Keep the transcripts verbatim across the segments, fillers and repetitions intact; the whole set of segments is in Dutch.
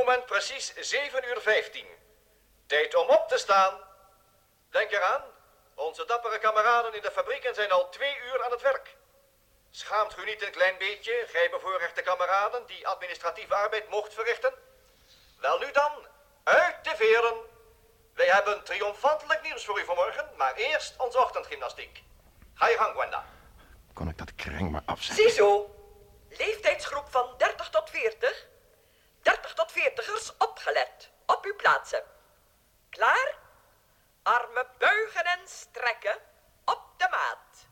moment precies zeven uur vijftien. Tijd om op te staan. Denk eraan, onze dappere kameraden in de fabrieken zijn al twee uur aan het werk. Schaamt u niet een klein beetje, gij bevoorrechte kameraden, die administratieve arbeid mocht verrichten? Wel nu dan, uit de veren. Wij hebben triomfantelijk nieuws voor u vanmorgen, maar eerst onze ochtendgymnastiek. Ga je gang, Gwenda. Kon ik dat kreng maar afzetten? Ziezo, leeftijdsgroep van dertig tot veertig. dertig tot veertigers opgelet, op uw plaatsen. Klaar? Armen buigen en strekken, op de maat.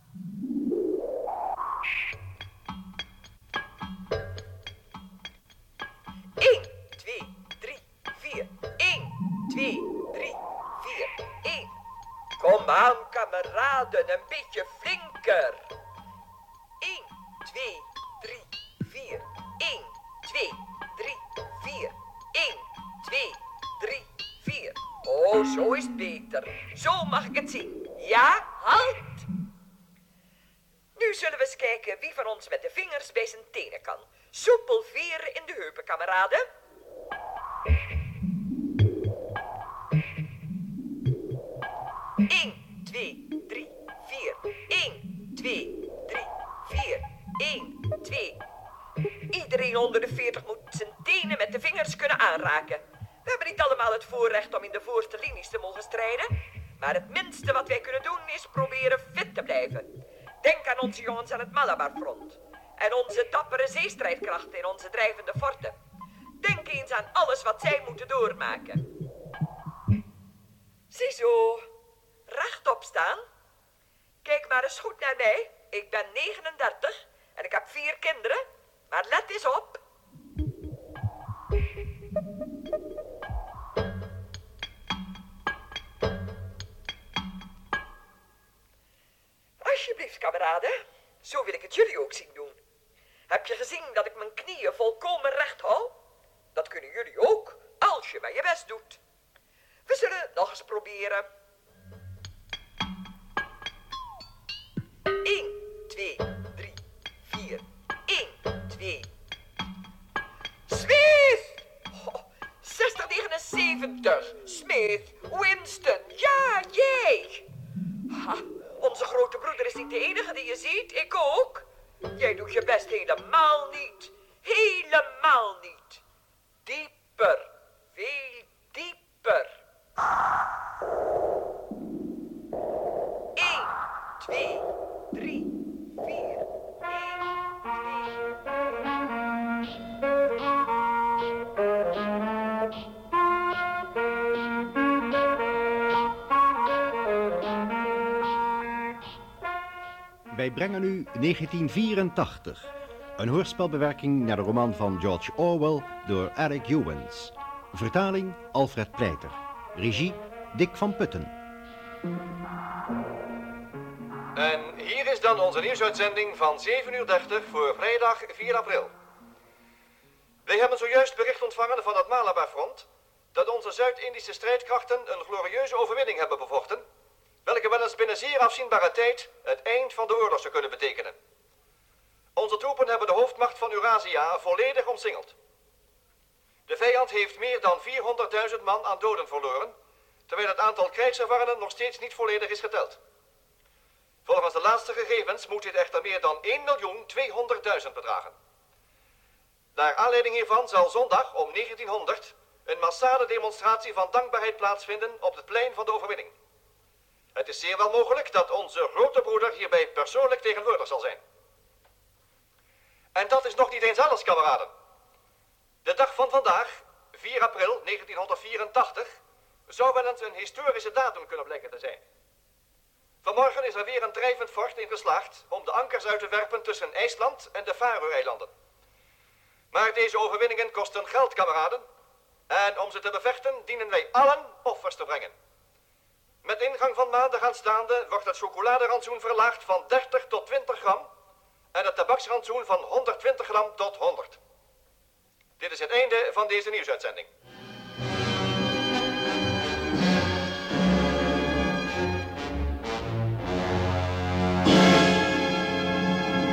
één, twee, drie, vier. één, twee, drie, vier. één. Kom aan, kameraden, een beetje flinker. één, twee, drie, vier. één, twee, drie, vier. één, twee, drie, vier. Oh, zo is het beter. Zo mag ik het zien. Ja, halt! Nu zullen we eens kijken wie van ons met de vingers bij zijn tenen kan. Soepel veren in de heupen, kameraden. één, twee, drie, vier. één, twee, drie, vier. één, twee. Iedereen onder de veertig moet zijn tenen met de vingers kunnen aanraken. We hebben niet allemaal het voorrecht om in de voorste linies te mogen strijden. Maar het minste wat wij kunnen doen is proberen fit te blijven. Denk aan onze jongens aan het Malabarfront. En onze dappere zeestrijdkrachten in onze drijvende forten. Denk eens aan alles wat zij moeten doormaken. Ziezo, rechtop staan. Kijk maar eens goed naar mij. Ik ben negenendertig en ik heb vier kinderen. Maar let eens op. Alsjeblieft, kameraden. Zo wil ik het jullie ook zien doen. Heb je gezien dat ik mijn knieën volkomen recht hou? Dat kunnen jullie ook, als je maar je best doet. We zullen het nog eens proberen. één, twee, drie, vier. één, twee. Smith! Oh, zestig negenenzeventig. Smith, Winston, ja, jij! Ha, onze grote broeder is niet de enige die je ziet, ik ook. Jij doet je best helemaal niet. Helemaal niet. Dieper, veel dieper. één, twee, drie, vier. Wij brengen u negentien vierentachtig. Een hoorspelbewerking naar de roman van George Orwell door Eric Ewens. Vertaling Alfred Pleiter. Regie Dick van Putten. En hier is dan onze nieuwsuitzending van zeven uur dertig voor vrijdag vier april. Wij hebben zojuist bericht ontvangen van het Malabarfront dat onze Zuid-Indische strijdkrachten een glorieuze overwinning hebben bevochten, welke wel eens binnen zeer afzienbare tijd het eind van de oorlog zou kunnen betekenen. Onze troepen hebben de hoofdmacht van Eurasia volledig omsingeld. De vijand heeft meer dan vierhonderdduizend man aan doden verloren, terwijl het aantal krijgservarenen nog steeds niet volledig is geteld. Volgens de laatste gegevens moet dit echter meer dan één miljoen tweehonderdduizend bedragen. Naar aanleiding hiervan zal zondag om negentienhonderd een massale demonstratie van dankbaarheid plaatsvinden op het plein van de overwinning. Het is zeer wel mogelijk dat onze grote broeder hierbij persoonlijk tegenwoordig zal zijn. En dat is nog niet eens alles, kameraden. De dag van vandaag, vier april negentienhonderdvierentachtig, zou wel eens een historische datum kunnen blijken te zijn. Vanmorgen is er weer een drijvend fort in geslaagd om de ankers uit te werpen tussen IJsland en de Faroe-eilanden. Maar deze overwinningen kosten geld, kameraden. En om ze te bevechten dienen wij allen offers te brengen. Met ingang van maandag aanstaande wordt het chocoladerantsoen verlaagd van dertig tot twintig gram en het tabaksrantsoen van honderdtwintig gram tot honderd. Dit is het einde van deze nieuwsuitzending.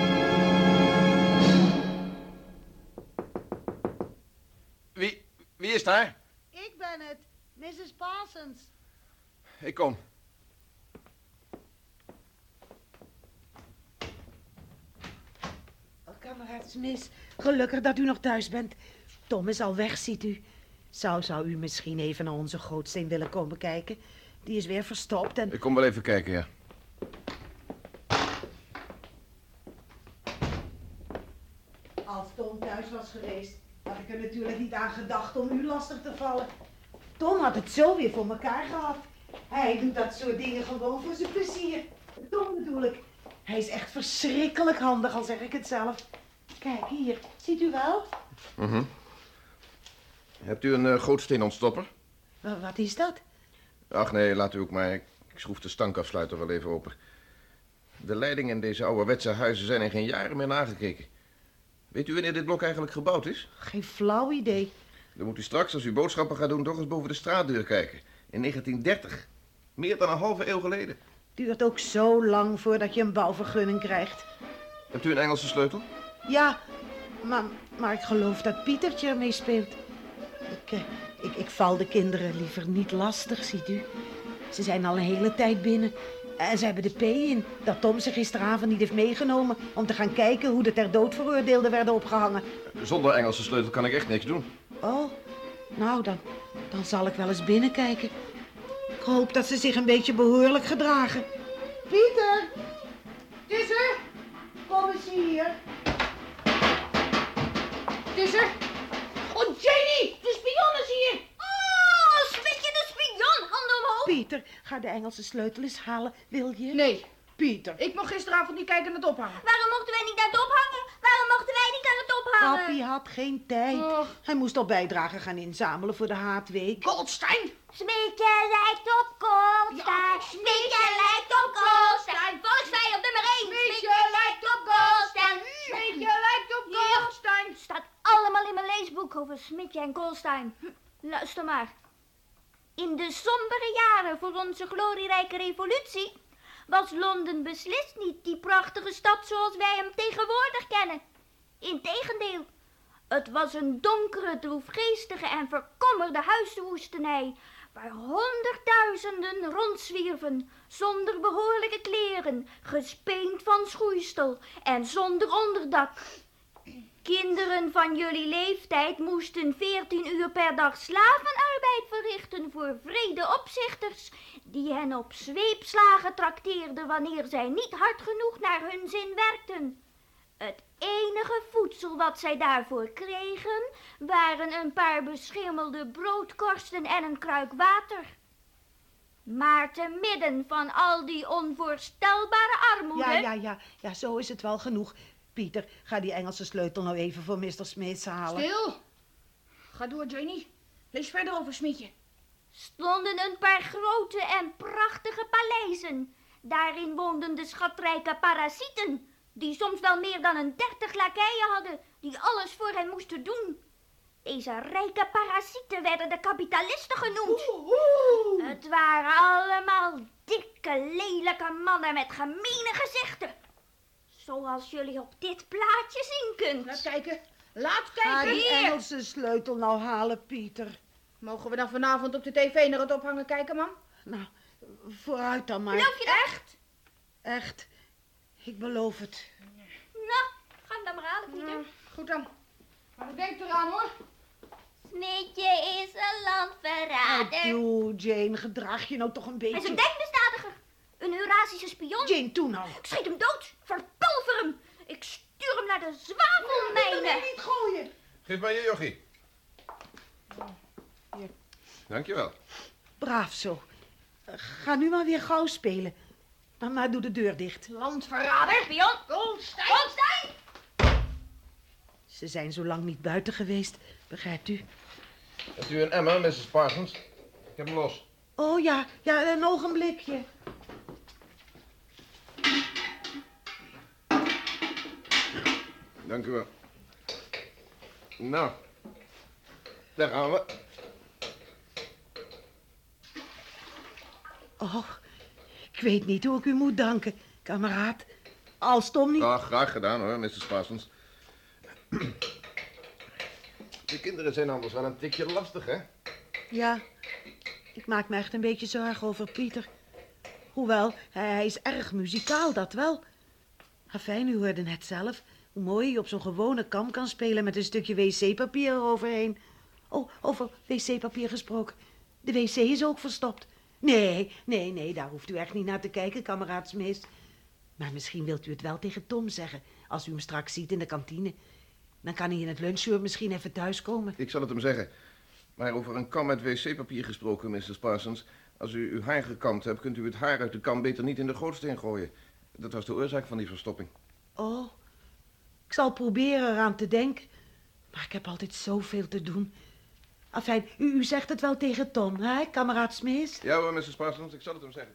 Wie, wie is daar? Ik ben het, missus Parsons. Ik kom. Oh, kameraad Smith, gelukkig dat u nog thuis bent. Tom is al weg, ziet u. Zou, zou u misschien even naar onze gootsteen willen komen kijken? Die is weer verstopt en... Ik kom wel even kijken, ja. Als Tom thuis was geweest, had ik er natuurlijk niet aan gedacht om u lastig te vallen. Tom had het zo weer voor elkaar gehad. Hij doet dat soort dingen gewoon voor zijn plezier. Tom bedoel ik. Hij is echt verschrikkelijk handig, al zeg ik het zelf. Kijk, hier. Ziet u wel? Mhm. Hebt u een uh, gootsteenontstopper? W- wat is dat? Ach nee, laat u ook maar. Ik schroef de stankafsluiter wel even open. De leidingen in deze ouderwetse huizen zijn in geen jaren meer nagekeken. Weet u wanneer dit blok eigenlijk gebouwd is? Geen flauw idee. Dan moet u straks, als u boodschappen gaat doen, toch eens boven de straatdeur kijken. In negentien dertig. Meer dan een halve eeuw geleden. Duurt ook zo lang voordat je een bouwvergunning krijgt. Hebt u een Engelse sleutel? Ja, maar, maar ik geloof dat Pietertje ermee speelt. Ik, eh, ik, ik val de kinderen liever niet lastig, ziet u. Ze zijn al een hele tijd binnen. En ze hebben de P in dat Tom ze gisteravond niet heeft meegenomen... om te gaan kijken hoe de ter dood veroordeelden werden opgehangen. Zonder Engelse sleutel kan ik echt niks doen. Oh, nou dan, dan zal ik wel eens binnenkijken. Ik hoop dat ze zich een beetje behoorlijk gedragen. Pieter! Het is er! Kom eens hier. Het is er! Oh, Jenny! De spion is hier! Oh, Smitje de spion, handen omhoog. Pieter, ga de Engelse sleutel eens halen, wil je? Nee, Pieter. ik mocht gisteravond niet kijken naar het ophangen. Waarom mochten wij niet aan het ophangen? Waarom mochten wij niet aan het ophangen? Papi had geen tijd. Och. Hij moest al bijdragen gaan inzamelen voor de haatweek. Goldstein! Smitje lijkt op Goldstein. Ja, Smitje lijkt op Goldstein. Volksvijand nummer één. Smitje lijkt op Goldstein. Smitje lijkt op Goldstein! Het staat allemaal in mijn leesboek over Smitje en Goldstein. Luister maar. In de sombere jaren voor onze glorierijke revolutie was Londen beslist niet die prachtige stad zoals wij hem tegenwoordig kennen. Integendeel, het was een donkere, droefgeestige en verkommerde huiswoestenij, waar honderdduizenden rondzwierven, zonder behoorlijke kleren, gespeend van schoeisel en zonder onderdak. Kinderen van jullie leeftijd moesten veertien uur per dag slavenarbeid verrichten voor vrede opzichters, die hen op zweepslagen trakteerden wanneer zij niet hard genoeg naar hun zin werkten. Het enige voedsel wat zij daarvoor kregen, waren een paar beschimmelde broodkorsten en een kruik water. Maar te midden van al die onvoorstelbare armoede... Ja, ja, ja, ja, zo is het wel genoeg. Pieter, ga die Engelse sleutel nou even voor mister Smith halen. Stil! Ga door, Jenny. Lees verder over Smitje. stonden een paar grote en prachtige paleizen. Daarin woonden de schatrijke parasieten, die soms wel meer dan een dertig lakeien hadden, die alles voor hen moesten doen. Deze rijke parasieten werden de kapitalisten genoemd. Het waren allemaal dikke, lelijke mannen met gemene gezichten. Zoals jullie op dit plaatje zien kunt. Laat kijken. Laat Ga kijken. die Hier. Engelse sleutel nou halen, Pieter. Mogen we dan vanavond op de tv naar het ophangen kijken, mam? Nou, vooruit dan maar. Geloof je dat? Echt? Echt, ik beloof het. Nou, ga hem dan maar halen, Pieter. Ja, goed dan. Maar denk eraan, hoor. Smitje is een landverrader. Doe, Jane, gedraag je nou toch een Hij is beetje. een denkbestadiger. Een Eurasische spion. Jane, toe nou. Ik schiet hem dood. Verpulver hem. Ik stuur hem naar de zwavelmijnen. niet gooien. Geef mij je jochie. Hier. Dankjewel. Braaf zo. Uh, Ga nu maar weer gauw spelen. Maar, maar doe de deur dicht. Landverrader. Spion. Goldstein. Goldstein. Ze zijn zo lang niet buiten geweest, begrijpt u? Hebt u een emmer, missus Parsons? Ik heb hem los. Oh ja, ja, een ogenblikje. Dank u wel. Nou, daar gaan we. Oh, ik weet niet hoe ik u moet danken, kameraad. Als Tom niet... Ah, graag gedaan hoor, missus Parsons. De kinderen zijn anders wel een tikje lastig, hè? Ja, ik maak me echt een beetje zorgen over Pieter. Hoewel, hij, hij is erg muzikaal, dat wel. Afijn, u hoorde net zelf hoe mooi hij op zo'n gewone kam kan spelen met een stukje wc-papier eroverheen. Oh, over wc-papier gesproken. De wc is ook verstopt. Nee, nee, nee, daar hoeft u echt niet naar te kijken, kameraad Smith. Maar misschien wilt u het wel tegen Tom zeggen, als u hem straks ziet in de kantine. Dan kan hij in het lunchuur misschien even thuiskomen. Ik zal het hem zeggen. Maar over een kam met wc-papier gesproken, mister Parsons. Als u uw haar gekamd hebt, kunt u het haar uit de kam beter niet in de gootsteen gooien. Dat was de oorzaak van die verstopping. Oh, ik zal proberen eraan te denken. Maar ik heb altijd zoveel te doen. Afijn, u, u zegt het wel tegen Tom, hè, kameraad Smith? Ja hoor, mister Parsons, ik zal het hem zeggen.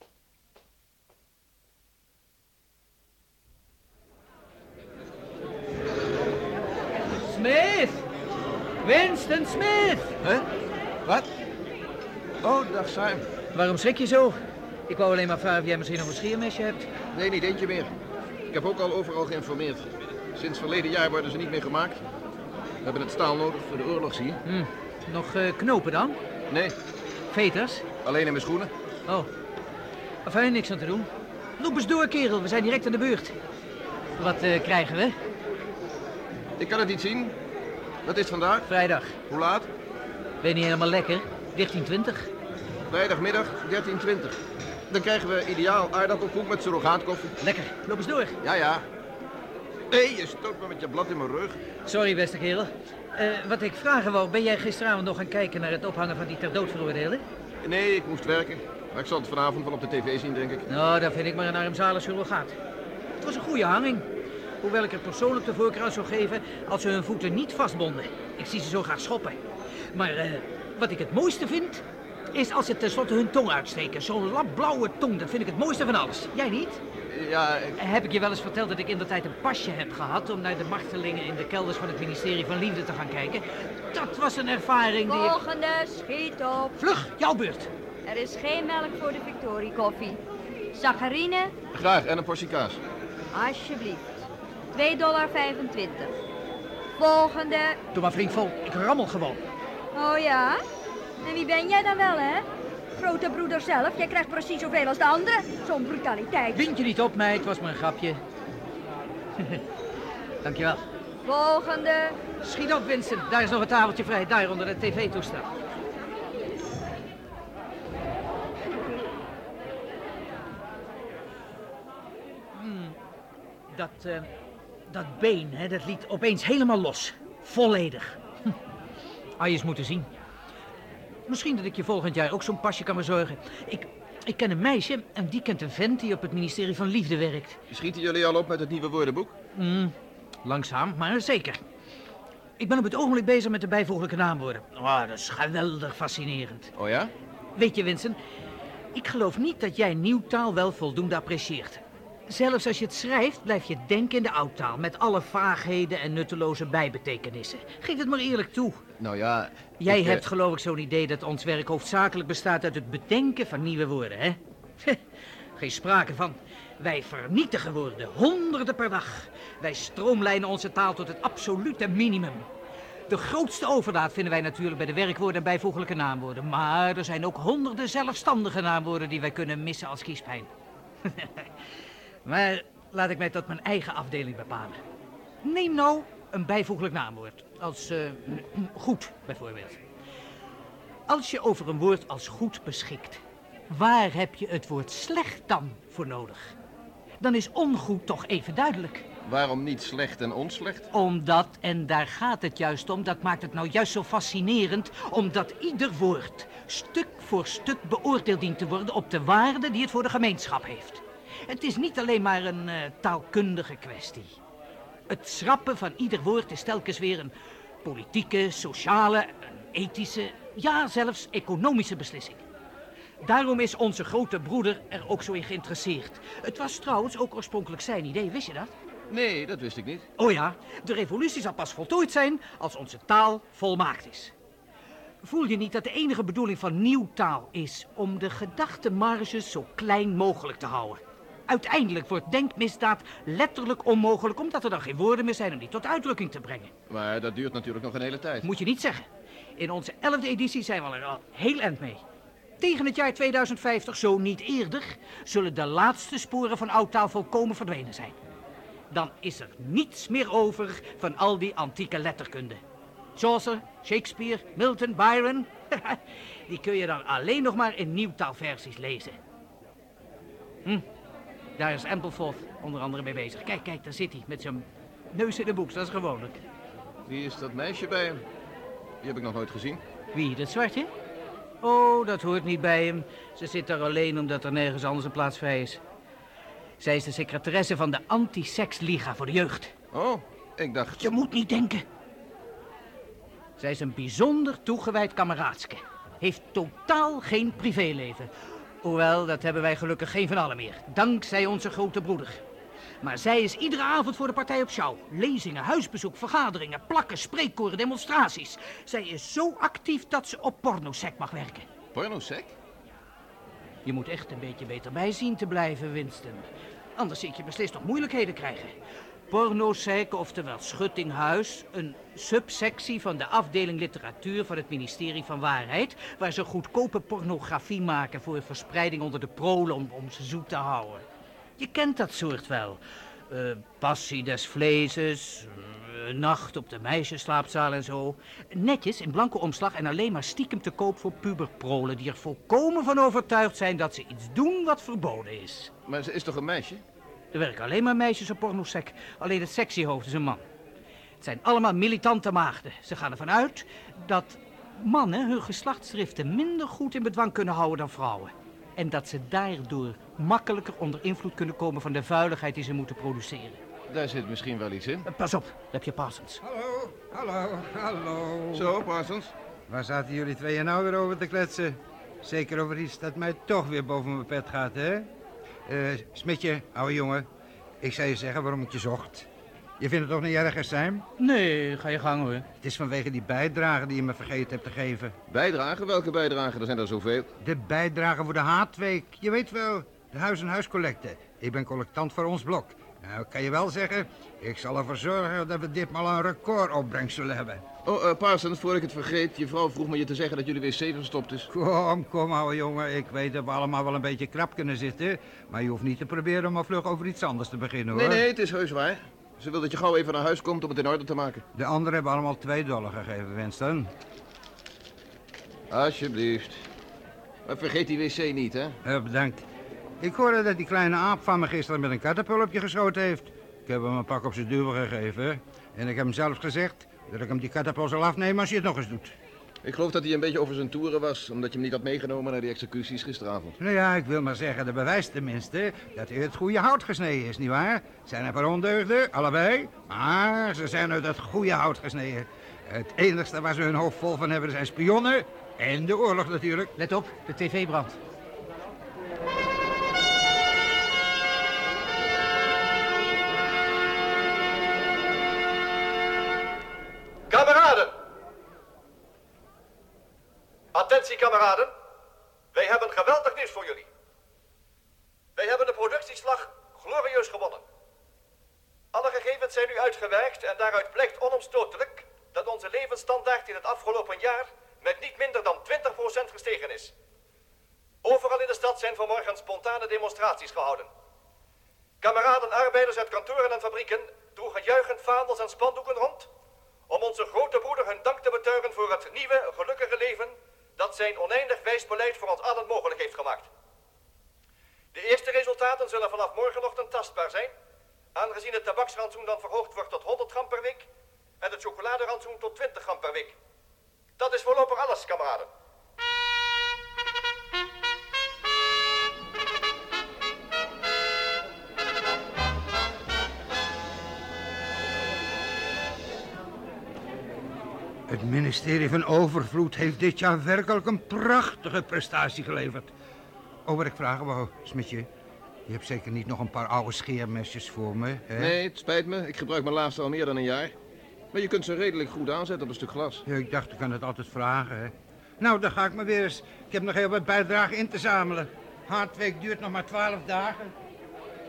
Smith! Winston Smith! Hè? Wat? Oh, dag Simon. Waarom schrik je zo? Ik wou alleen maar vragen of jij misschien nog een scheermesje hebt. Nee, niet eentje meer. Ik heb ook al overal geïnformeerd. Sinds verleden jaar worden ze niet meer gemaakt. We hebben het staal nodig voor de oorlog, zie je. Hm. Nog uh, knopen dan? Nee, Veters? alleen in mijn schoenen. Oh. Enfin, niks aan te doen. Loop eens door, kerel. We zijn direct aan de beurt. Wat uh, krijgen we? Ik kan het niet zien. Wat is het vandaag? Vrijdag. Hoe laat? Ben je niet helemaal lekker? dertien twintig. Vrijdagmiddag, dertien twintig. Dan krijgen we ideaal aardappelkoek met surrogaatkoffie. Lekker. Loop eens door. Ja, ja. Nee, je stoot me met je blad in mijn rug. Sorry, beste kerel. Uh, wat ik vragen wou, ben jij gisteravond nog gaan kijken naar het ophangen van die ter dood veroordelen? Nee, ik moest werken. Maar ik zal het vanavond wel op de tv zien, denk ik. Nou, dat vind ik maar een armzalig surrogaat. Het was een goede hanging. Hoewel ik er persoonlijk de voorkeur aan zou geven als ze hun voeten niet vastbonden. Ik zie ze zo graag schoppen. Maar uh, wat ik het mooiste vind, is als ze tenslotte hun tong uitsteken. Zo'n lapblauwe tong, dat vind ik het mooiste van alles. Jij niet? Ja, ik... Heb ik je wel eens verteld dat ik indertijd een pasje heb gehad om naar de martelingen in de kelders van het ministerie van Liefde te gaan kijken? Dat was een ervaring die ik... Volgende, schiet op. Vlug, jouw beurt. Er is geen melk voor de Victorie koffie. Saccharine, Graag, en een portie kaas. alsjeblieft. twee dollar vijfentwintig. Volgende. Doe maar flink vol, ik rammel gewoon. Oh ja? En wie ben jij dan wel, hè? Grote broeder zelf, jij krijgt precies zoveel als de anderen. Zo'n brutaliteit. Wind je niet op, meid, het was maar een grapje. Dankjewel. Volgende. Schiet op, Vincent, daar is nog een tafeltje vrij, daar onder het tv-toestel. Hmm, dat, uh, dat been, hè, dat liet opeens helemaal los. Volledig. Hm. Had je eens moeten zien. Misschien dat ik je volgend jaar ook zo'n pasje kan bezorgen. Ik, ik ken een meisje en die kent een vent die op het ministerie van Liefde werkt. Schieten jullie al op met het nieuwe woordenboek? Mm, langzaam, maar zeker. Ik ben op het ogenblik bezig met de bijvoeglijke naamwoorden. Oh, dat is geweldig fascinerend. Oh ja? Weet je, Vincent, ik geloof niet dat jij nieuwtaal wel voldoende apprecieert. Zelfs als je het schrijft, blijf je denken in de oudtaal, met alle vaagheden en nutteloze bijbetekenissen. Geef het maar eerlijk toe. Nou ja... Jij ik, hebt uh... geloof ik zo'n idee dat ons werk hoofdzakelijk bestaat uit het bedenken van nieuwe woorden, hè? Geen sprake van. Wij vernietigen woorden, honderden per dag. Wij stroomlijnen onze taal tot het absolute minimum. De grootste overdaad vinden wij natuurlijk bij de werkwoorden en bijvoeglijke naamwoorden. Maar er zijn ook honderden zelfstandige naamwoorden die wij kunnen missen als kiespijn. Maar laat ik mij tot mijn eigen afdeling bepalen. Neem nou een bijvoeglijk naamwoord. Als uh, goed, bijvoorbeeld. Als je over een woord als goed beschikt, waar heb je het woord slecht dan voor nodig? Dan is ongoed toch even duidelijk. Waarom niet slecht en onslecht? Omdat, en daar gaat het juist om, dat maakt het nou juist zo fascinerend, omdat ieder woord stuk voor stuk beoordeeld dient te worden op de waarde die het voor de gemeenschap heeft. Het is niet alleen maar een uh, taalkundige kwestie. Het schrappen van ieder woord is telkens weer een politieke, sociale, een ethische, ja zelfs economische beslissing. Daarom is onze grote broeder er ook zo in geïnteresseerd. Het was trouwens ook oorspronkelijk zijn idee, wist je dat? Nee, dat wist ik niet. Oh ja, de revolutie zal pas voltooid zijn als onze taal volmaakt is. Voel je niet dat de enige bedoeling van nieuwtaal is om de gedachtemarges zo klein mogelijk te houden? Uiteindelijk wordt denkmisdaad letterlijk onmogelijk, omdat er dan geen woorden meer zijn om die tot uitdrukking te brengen. Maar dat duurt natuurlijk nog een hele tijd. Moet je niet zeggen. In onze elfde editie zijn we er al heel eind mee. Tegen het jaar tweeduizend vijftig, zo niet eerder, zullen de laatste sporen van oudtaal volkomen verdwenen zijn. Dan is er niets meer over van al die antieke letterkunde. Chaucer, Shakespeare, Milton, Byron, die kun je dan alleen nog maar in nieuwtaalversies lezen. Hm, daar is Ampleforth onder andere mee bezig. Kijk, kijk, daar zit hij met zijn neus in de boek, dat is gewoonlijk. Wie is dat meisje bij hem? Die heb ik nog nooit gezien. Wie, dat zwartje? Oh, dat hoort niet bij hem. Ze zit daar alleen omdat er nergens anders een plaats vrij is. Zij is de secretaresse van de Anti-Sex-Liga voor de jeugd. Oh, ik dacht... Je moet niet denken. Zij is een bijzonder toegewijd kameraadske. Heeft totaal geen privéleven. Hoewel, dat hebben wij gelukkig geen van allen meer. Dankzij onze grote broeder. Maar zij is iedere avond voor de partij op schouw. Lezingen, huisbezoek, vergaderingen, plakken, spreekkoren, demonstraties. Zij is zo actief dat ze op pornosec mag werken. Pornosec? Je moet echt een beetje beter bij zien te blijven, Winston. Anders zie ik je beslist nog moeilijkheden krijgen. Pornosec, oftewel Schuttinghuis, een subsectie van de afdeling literatuur van het ministerie van Waarheid, waar ze goedkope pornografie maken voor verspreiding onder de prolen om, om ze zoet te houden. Je kent dat soort wel. Uh, passie des vleeses, uh, nacht op de meisjesslaapzaal en zo. Netjes in blanke omslag en alleen maar stiekem te koop voor puberprolen die er volkomen van overtuigd zijn dat ze iets doen wat verboden is. Maar ze is toch een meisje? Er werken alleen maar meisjes op pornosec. Alleen het sectiehoofd is een man. Het zijn allemaal militante maagden. Ze gaan ervan uit dat mannen hun geslachtsdriften minder goed in bedwang kunnen houden dan vrouwen. En dat ze daardoor makkelijker onder invloed kunnen komen van de vuiligheid die ze moeten produceren. Daar zit misschien wel iets in. Uh, pas op, daar heb je Parsons. Hallo, hallo, hallo. Zo, Parsons. Waar zaten jullie tweeën nou weer over te kletsen? Zeker over iets dat mij toch weer boven mijn pet gaat, hè? Uh, Smitje, ouwe jongen, ik zou je zeggen waarom ik je zocht. Je vindt het toch niet erg, Sam? Nee, ga je gang hoor. Het is vanwege die bijdrage die je me vergeten hebt te geven. Bijdragen? Welke bijdragen? Er zijn er zoveel. De bijdrage voor de Haatweek. Je weet wel, de huis-en-huiscollecte. Ik ben collectant voor ons blok. Nou, kan je wel zeggen, ik zal ervoor zorgen dat we ditmaal een recordopbrengst zullen hebben. Oh, uh, Parsons, voor ik het vergeet, je vrouw vroeg me je te zeggen dat jullie wc verstopt is. Kom, kom, ouwe jongen. Ik weet dat we allemaal wel een beetje krap kunnen zitten. Maar je hoeft niet te proberen om maar vlug over iets anders te beginnen, hoor. Nee, nee, het is heus waar. Ze wil dat je gauw even naar huis komt om het in orde te maken. De anderen hebben allemaal twee dollar gegeven, Winston. Alsjeblieft. Maar vergeet die wc niet, hè? Ja, bedankt. Ik hoorde dat die kleine aap van me gisteren met een katapult op je geschoten heeft. Ik heb hem een pak op zijn duwen gegeven. En ik heb hem zelf gezegd dat ik hem die katapult zal afnemen als hij het nog eens doet. Ik geloof dat hij een beetje over zijn toeren was, omdat je hem niet had meegenomen naar die executies gisteravond. Nou ja, ik wil maar zeggen, dat bewijst tenminste dat hij het goede hout gesneden is, nietwaar? Zijn er paar ondeugden, allebei, maar ze zijn uit het goede hout gesneden. Het enigste waar ze hun hoofd vol van hebben zijn spionnen en de oorlog natuurlijk. Let op, de tv brandt. Kameraden! Attentie, kameraden. Wij hebben geweldig nieuws voor jullie. Wij hebben de productieslag glorieus gewonnen. Alle gegevens zijn nu uitgewerkt en daaruit blijkt onomstotelijk dat onze levensstandaard in het afgelopen jaar met niet minder dan twintig procent gestegen is. Overal in de stad zijn vanmorgen spontane demonstraties gehouden. Kameraden arbeiders uit kantoren en fabrieken droegen juichend vaandels en spandoeken rond om onze grote broeder hun dank te betuigen voor het nieuwe, gelukkige leven dat zijn oneindig wijs beleid voor ons allen mogelijk heeft gemaakt. De eerste resultaten zullen vanaf morgenochtend tastbaar zijn, aangezien het tabaksrantsoen dan verhoogd wordt tot honderd gram per week en het chocoladerantsoen tot twintig gram per week. Dat is voorlopig alles, kameraden. Het ministerie van Overvloed heeft dit jaar werkelijk een prachtige prestatie geleverd. Oh, wat ik vragen wou, Smitje. Je hebt zeker niet nog een paar oude scheermesjes voor me, hè? Nee, het spijt me. Ik gebruik mijn laatste al meer dan een jaar. Maar je kunt ze redelijk goed aanzetten op een stuk glas. Ja, ik dacht, ik kan het altijd vragen, hè. Nou, dan ga ik maar weer eens. Ik heb nog heel wat bijdragen in te zamelen. Haatweek duurt nog maar twaalf dagen.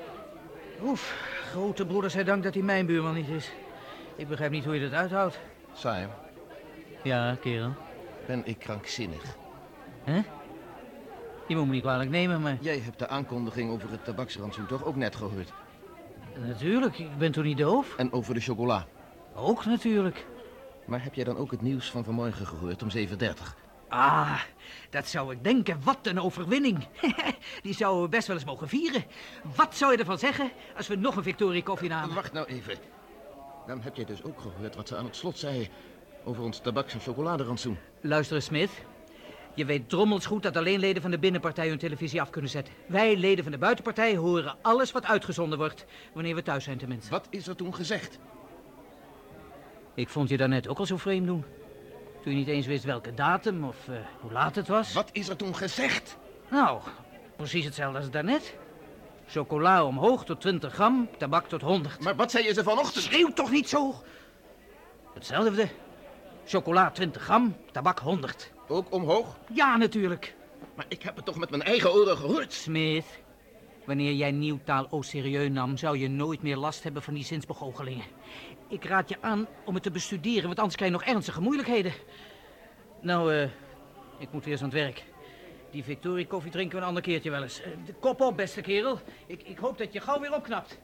Oef, grote broeder zei dank dat hij mijn buurman niet is. Ik begrijp niet hoe je dat uithoudt. Simon, Ja, kerel. ben ik krankzinnig? Hè? Je moet me niet kwalijk nemen, maar... Jij hebt de aankondiging over het tabaksrantsoen toch ook net gehoord? Natuurlijk, ik ben toch niet doof? En over de chocola. Ook natuurlijk. Maar heb jij dan ook het nieuws van vanmorgen gehoord om zeven dertig? Ah, dat zou ik denken. Wat een overwinning. Die zouden we best wel eens mogen vieren. Wat zou je ervan zeggen als we nog een Victoria koffie namen? Wacht nou even. Dan heb jij dus ook gehoord wat ze aan het slot zei over ons tabaks- en chocoladerantsoen. Luister eens, Smith. Je weet drommels goed dat alleen leden van de binnenpartij hun televisie af kunnen zetten. Wij, leden van de buitenpartij, horen alles wat uitgezonden wordt. Wanneer we thuis zijn tenminste. Wat is er toen gezegd? Ik vond je daarnet ook al zo vreemd doen. Toen je niet eens wist welke datum of uh, hoe laat het was. Wat is er toen gezegd? Nou, precies hetzelfde als daarnet. Chocola omhoog tot twintig gram, tabak tot honderd. Maar wat zei je ze vanochtend? Schreeuw toch niet zo! Hetzelfde. Chocola twintig gram, tabak honderd. Ook omhoog? Ja, natuurlijk. Maar ik heb het toch met mijn eigen oren gehoord? Smith, wanneer jij nieuwtaal au serieus nam, zou je nooit meer last hebben van die zinsbegoochelingen. Ik raad je aan om het te bestuderen, want anders krijg je nog ernstige moeilijkheden. Nou, eh, uh, ik moet eerst aan het werk. Die Victoria koffie drinken we een ander keertje wel eens. Uh, de kop op, beste kerel. Ik, ik hoop dat je gauw weer opknapt.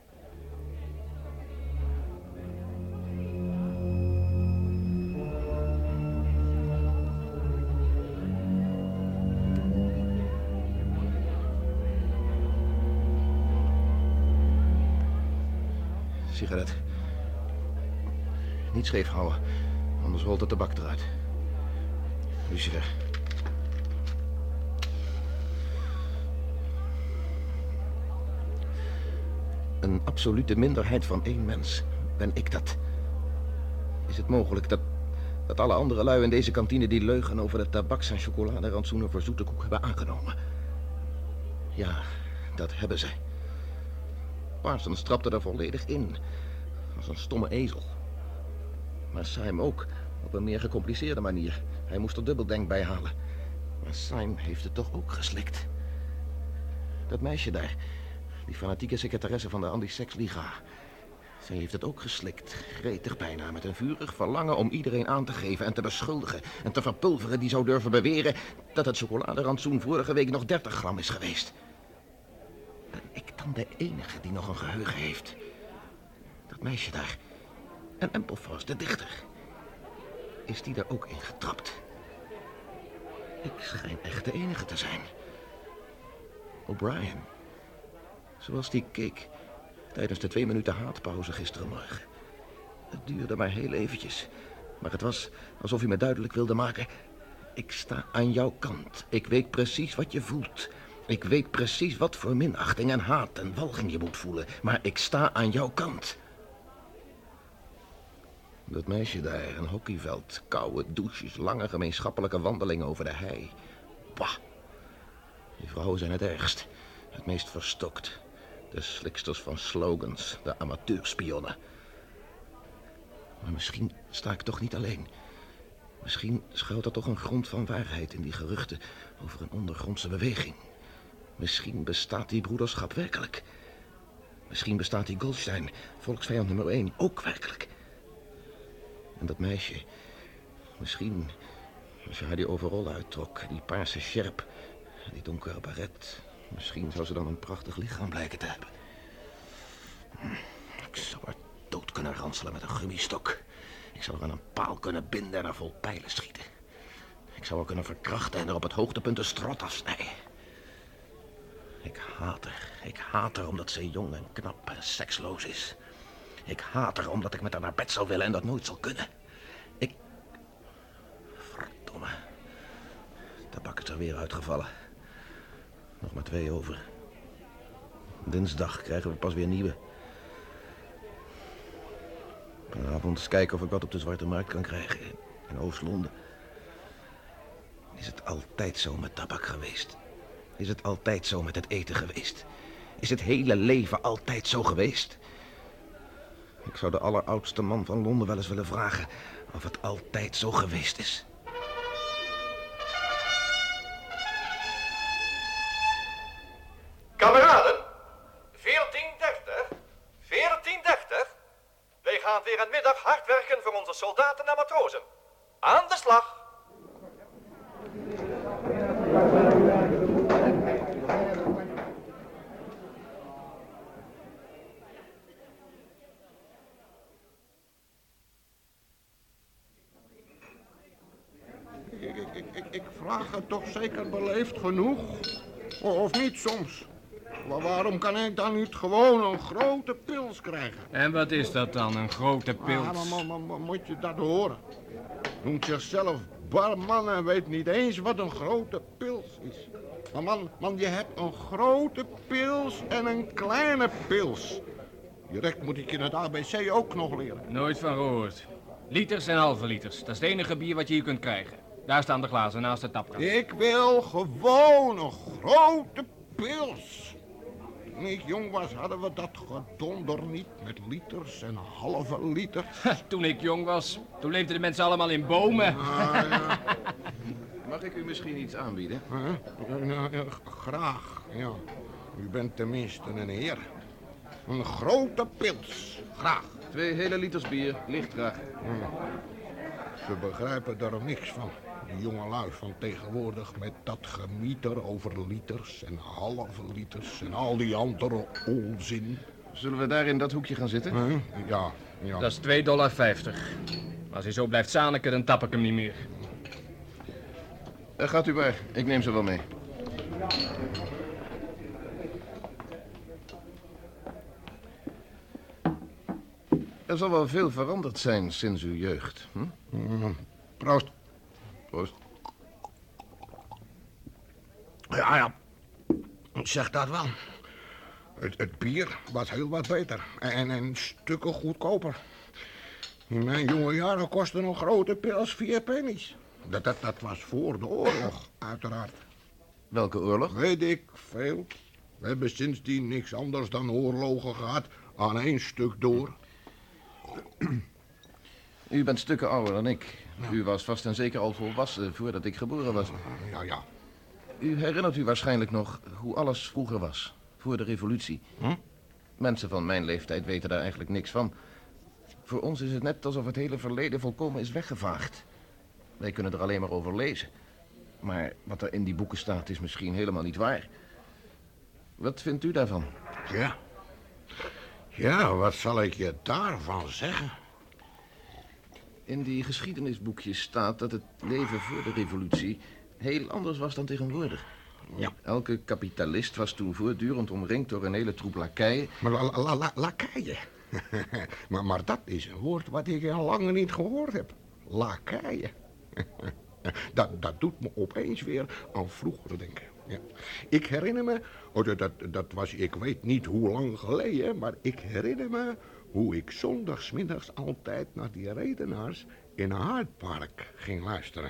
Sigaret. Niet scheef houden, anders rolt de tabak eruit. Lucifer. Een absolute minderheid van één mens. Ben ik dat? Is het mogelijk dat, dat alle andere lui in deze kantine die leugen over de tabaks- en chocoladerantsoenen voor zoete koek hebben aangenomen? Ja, dat hebben ze. Parsons trapte er volledig in. Als een stomme ezel. Maar Simon ook. Op een meer gecompliceerde manier. Hij moest er dubbeldenk bij halen. Maar Simon heeft het toch ook geslikt. Dat meisje daar. Die fanatieke secretaresse van de Anti-Sex-Liga. Zij heeft het ook geslikt. Gretig bijna. Met een vurig verlangen om iedereen aan te geven en te beschuldigen. En te verpulveren die zou durven beweren dat het chocoladerantsoen vorige week nog dertig gram is geweest. Ben ik dan de enige die nog een geheugen heeft? Dat meisje daar. En Empelfors, de dichter. Is die er ook in getrapt? Ik schijn echt de enige te zijn. O'Brien. Zoals die keek tijdens de twee minuten haatpauze gisterenmorgen. Het duurde maar heel eventjes. Maar het was alsof hij me duidelijk wilde maken: ik sta aan jouw kant. Ik weet precies wat je voelt. Ik weet precies wat voor minachting en haat en walging je moet voelen. Maar ik sta aan jouw kant. Dat meisje daar, een hockeyveld, koude douches, lange gemeenschappelijke wandelingen over de hei. Bah. Die vrouwen zijn het ergst. Het meest verstokt. De sliksters van slogans, de amateurspionnen. Maar misschien sta ik toch niet alleen. Misschien schuilt er toch een grond van waarheid in die geruchten over een ondergrondse beweging. Misschien bestaat die broederschap werkelijk. Misschien bestaat die Goldstein, volksvijand nummer één, ook werkelijk. En dat meisje, misschien, als je haar die overal uittrok, die paarse sjerp, die donkere baret, misschien zou ze dan een prachtig lichaam blijken te hebben. Ik zou haar dood kunnen ranselen met een gummistok. Ik zou haar aan een paal kunnen binden en haar vol pijlen schieten. Ik zou haar kunnen verkrachten en er op het hoogtepunt een strot afsnijden. Ik haat haar. Ik haat haar omdat ze jong en knap en seksloos is. Ik haat haar omdat ik met haar naar bed zou willen en dat nooit zal kunnen. Ik... Verdomme. Tabak is er weer uitgevallen. Nog maar twee over. Dinsdag krijgen we pas weer nieuwe. Vanavond eens kijken of ik wat op de Zwarte Markt kan krijgen. In Oost-Londen. Is het altijd zo met tabak geweest? Is het altijd zo met het eten geweest? Is het hele leven altijd zo geweest? Ik zou de alleroudste man van Londen wel eens willen vragen of het altijd zo geweest is. Kameraden, veertien dertig, gaan weer een middag hard werken voor onze soldaten en matrozen. Aan de slag! Ik, ik, ik, ik vraag het toch zeker beleefd genoeg? Of niet soms? Maar waarom kan ik dan niet gewoon een grote pils krijgen? En wat is dat dan, een grote pils? Ah, maar, maar, maar moet je dat horen? Noemt zichzelf barman en weet niet eens wat een grote pils is. Maar man, man, je hebt een grote pils en een kleine pils. Direct moet ik je het A B C ook nog leren. Nooit van gehoord. Liters en halve liters. Dat is het enige bier wat je hier kunt krijgen. Daar staan de glazen naast de tapkraan. Ik wil gewoon een grote pils. Toen ik jong was, hadden we dat gedonder niet met liters en halve liter. Toen ik jong was, toen leefden de mensen allemaal in bomen. Ah, ja. Mag ik u misschien iets aanbieden? Huh? Ja, ja, graag, ja. U bent tenminste een heer. Een grote pils, graag. Twee hele liters bier, licht graag. Ja. Ze begrijpen daar niks van. Die jongelui van tegenwoordig met dat gemieter over liters en halve liters en al die andere onzin. Zullen we daar in dat hoekje gaan zitten? Huh? Ja, ja. Dat is twee dollar vijftig. Als hij zo blijft zaniken, dan tap ik hem niet meer. Uh, gaat u maar, ik neem ze wel mee. Er zal wel veel veranderd zijn sinds uw jeugd. Hm? Mm, proost. Proost. Ja, ja. Zeg dat wel. Het, het bier was heel wat beter. En, en stukken goedkoper. In mijn jonge jaren kostte een grote pils vier pennies. Dat, dat, dat was voor de oorlog, uiteraard. Welke oorlog? Weet ik veel. We hebben sindsdien niks anders dan oorlogen gehad. Aan één stuk door. U bent stukken ouder dan ik. U was vast en zeker al volwassen voordat ik geboren was. Ja, ja. U herinnert u waarschijnlijk nog hoe alles vroeger was. Voor de revolutie. Hm? Mensen van mijn leeftijd weten daar eigenlijk niks van. Voor ons is het net alsof het hele verleden volkomen is weggevaagd. Wij kunnen er alleen maar over lezen. Maar wat er in die boeken staat is misschien helemaal niet waar. Wat vindt u daarvan? Ja. Ja, wat zal ik je daarvan zeggen? In die geschiedenisboekjes staat dat het leven voor de revolutie heel anders was dan tegenwoordig. Ja. Elke kapitalist was toen voortdurend omringd door een hele troep lakeien. Maar la, la, la, lakeien? maar, maar dat is een woord wat ik al lang niet gehoord heb. Lakeien. dat, dat doet me opeens weer aan vroeger denken. Ja. Ik herinner me, oh, dat, dat, dat was ik weet niet hoe lang geleden, maar ik herinner me hoe ik zondagsmiddags altijd naar die redenaars in een haardpark ging luisteren.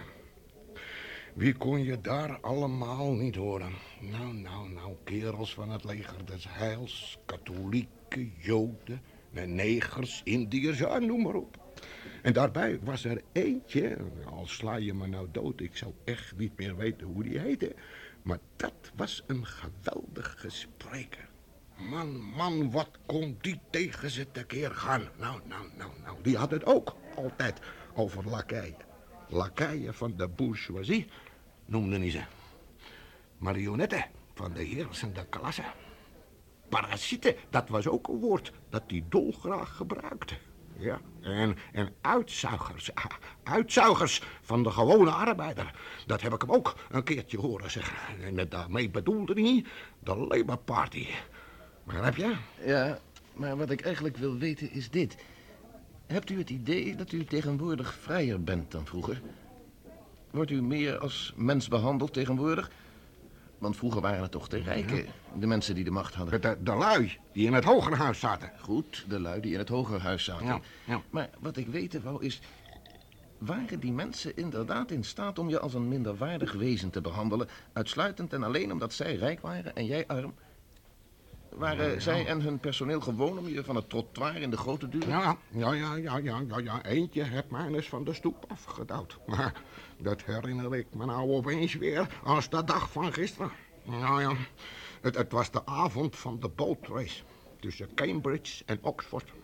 Wie kon je daar allemaal niet horen? Nou, nou, nou, kerels van het leger des heils, katholieken, joden, negers, Indiërs, ja, noem maar op. En daarbij was er eentje, al sla je me nou dood, ik zou echt niet meer weten hoe die heette, maar dat was een geweldige spreker. Man, man, wat kon die tegen ze tekeer gaan. Nou, nou, nou, nou, die had het ook altijd over lakeien. Lakeien van de bourgeoisie noemden die ze. Marionetten van de heersende klasse. Parasieten, dat was ook een woord dat die dolgraag gebruikte. Ja, en, en uitzuigers, uitzuigers van de gewone arbeider. Dat heb ik hem ook een keertje horen zeggen. En daarmee bedoelde hij de Labour Party. Begrijp je? Ja, maar wat ik eigenlijk wil weten is dit. Hebt u het idee dat u tegenwoordig vrijer bent dan vroeger? Wordt u meer als mens behandeld tegenwoordig? Want vroeger waren het toch de rijken, de mensen die de macht hadden. De, de lui die in het hogerhuis zaten. Goed, de lui die in het hogerhuis zaten. Ja, ja. Maar wat ik weten wou is, waren die mensen inderdaad in staat om je als een minderwaardig wezen te behandelen, uitsluitend en alleen omdat zij rijk waren en jij arm? Waren ja, ja. zij en hun personeel gewoon om je van het trottoir in de grote duwen? Ja, ja, ja, ja, ja, ja, ja. Eentje heeft mij eens van de stoep afgedouwd. Maar dat herinner ik me nou opeens weer als de dag van gisteren. Nou ja, het, het was de avond van de boatrace tussen Cambridge en Oxford.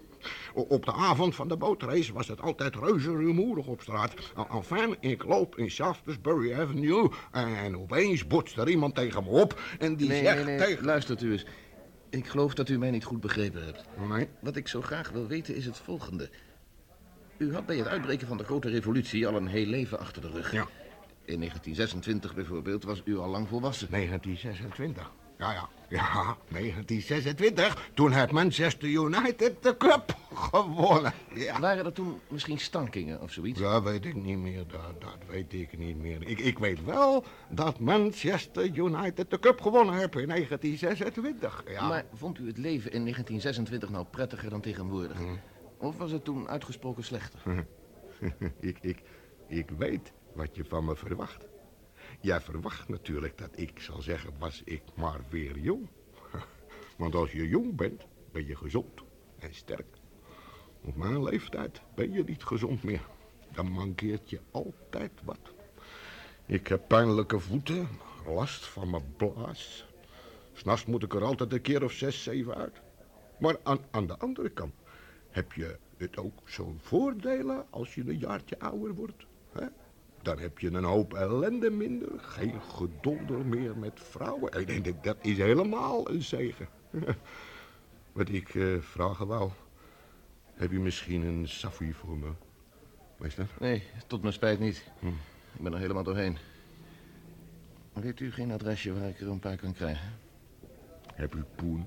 Op de avond van de bootrace was het altijd reuze rumoerig op straat. Enfin, ik loop in Shaftesbury Avenue en opeens botst er iemand tegen me op en die nee, zegt nee, nee. tegen... Luistert u eens. Ik geloof dat u mij niet goed begrepen hebt. Nee? Wat ik zo graag wil weten is het volgende. U had bij het uitbreken van de grote revolutie al een heel leven achter de rug. Ja. In negentien zesentwintig bijvoorbeeld was u al lang volwassen. negentien zesentwintig. Ja, ja. Ja, negentien zesentwintig. Toen had Manchester United de cup gewonnen. Ja. Waren er toen misschien stankingen of zoiets? Dat weet ik niet meer. Dat, dat weet ik niet meer. Ik, ik weet wel dat Manchester United de cup gewonnen heeft in negentien zesentwintig. Ja. Maar vond u het leven in negentien zesentwintig nou prettiger dan tegenwoordig? Hm. Of was het toen uitgesproken slechter? ik, ik, ik weet wat je van me verwacht. Jij verwacht natuurlijk dat ik zal zeggen, was ik maar weer jong. Want als je jong bent, ben je gezond en sterk. Op mijn leeftijd ben je niet gezond meer. Dan mankeert je altijd wat. Ik heb pijnlijke voeten, last van mijn blaas. 'S Nachts moet ik er altijd een keer of zes, zeven uit. Maar aan, aan de andere kant heb je het ook zo'n voordelen als je een jaartje ouder wordt. Hè? Dan heb je een hoop ellende minder. Geen gedonder meer met vrouwen. Ik denk, dat is helemaal een zegen. Wat ik uh, vragen wou. Heb je misschien een saffie voor me? Meester? Nee, tot mijn spijt niet. Hm. Ik ben er helemaal doorheen. Weet u geen adresje waar ik er een paar kan krijgen? Heb u poen?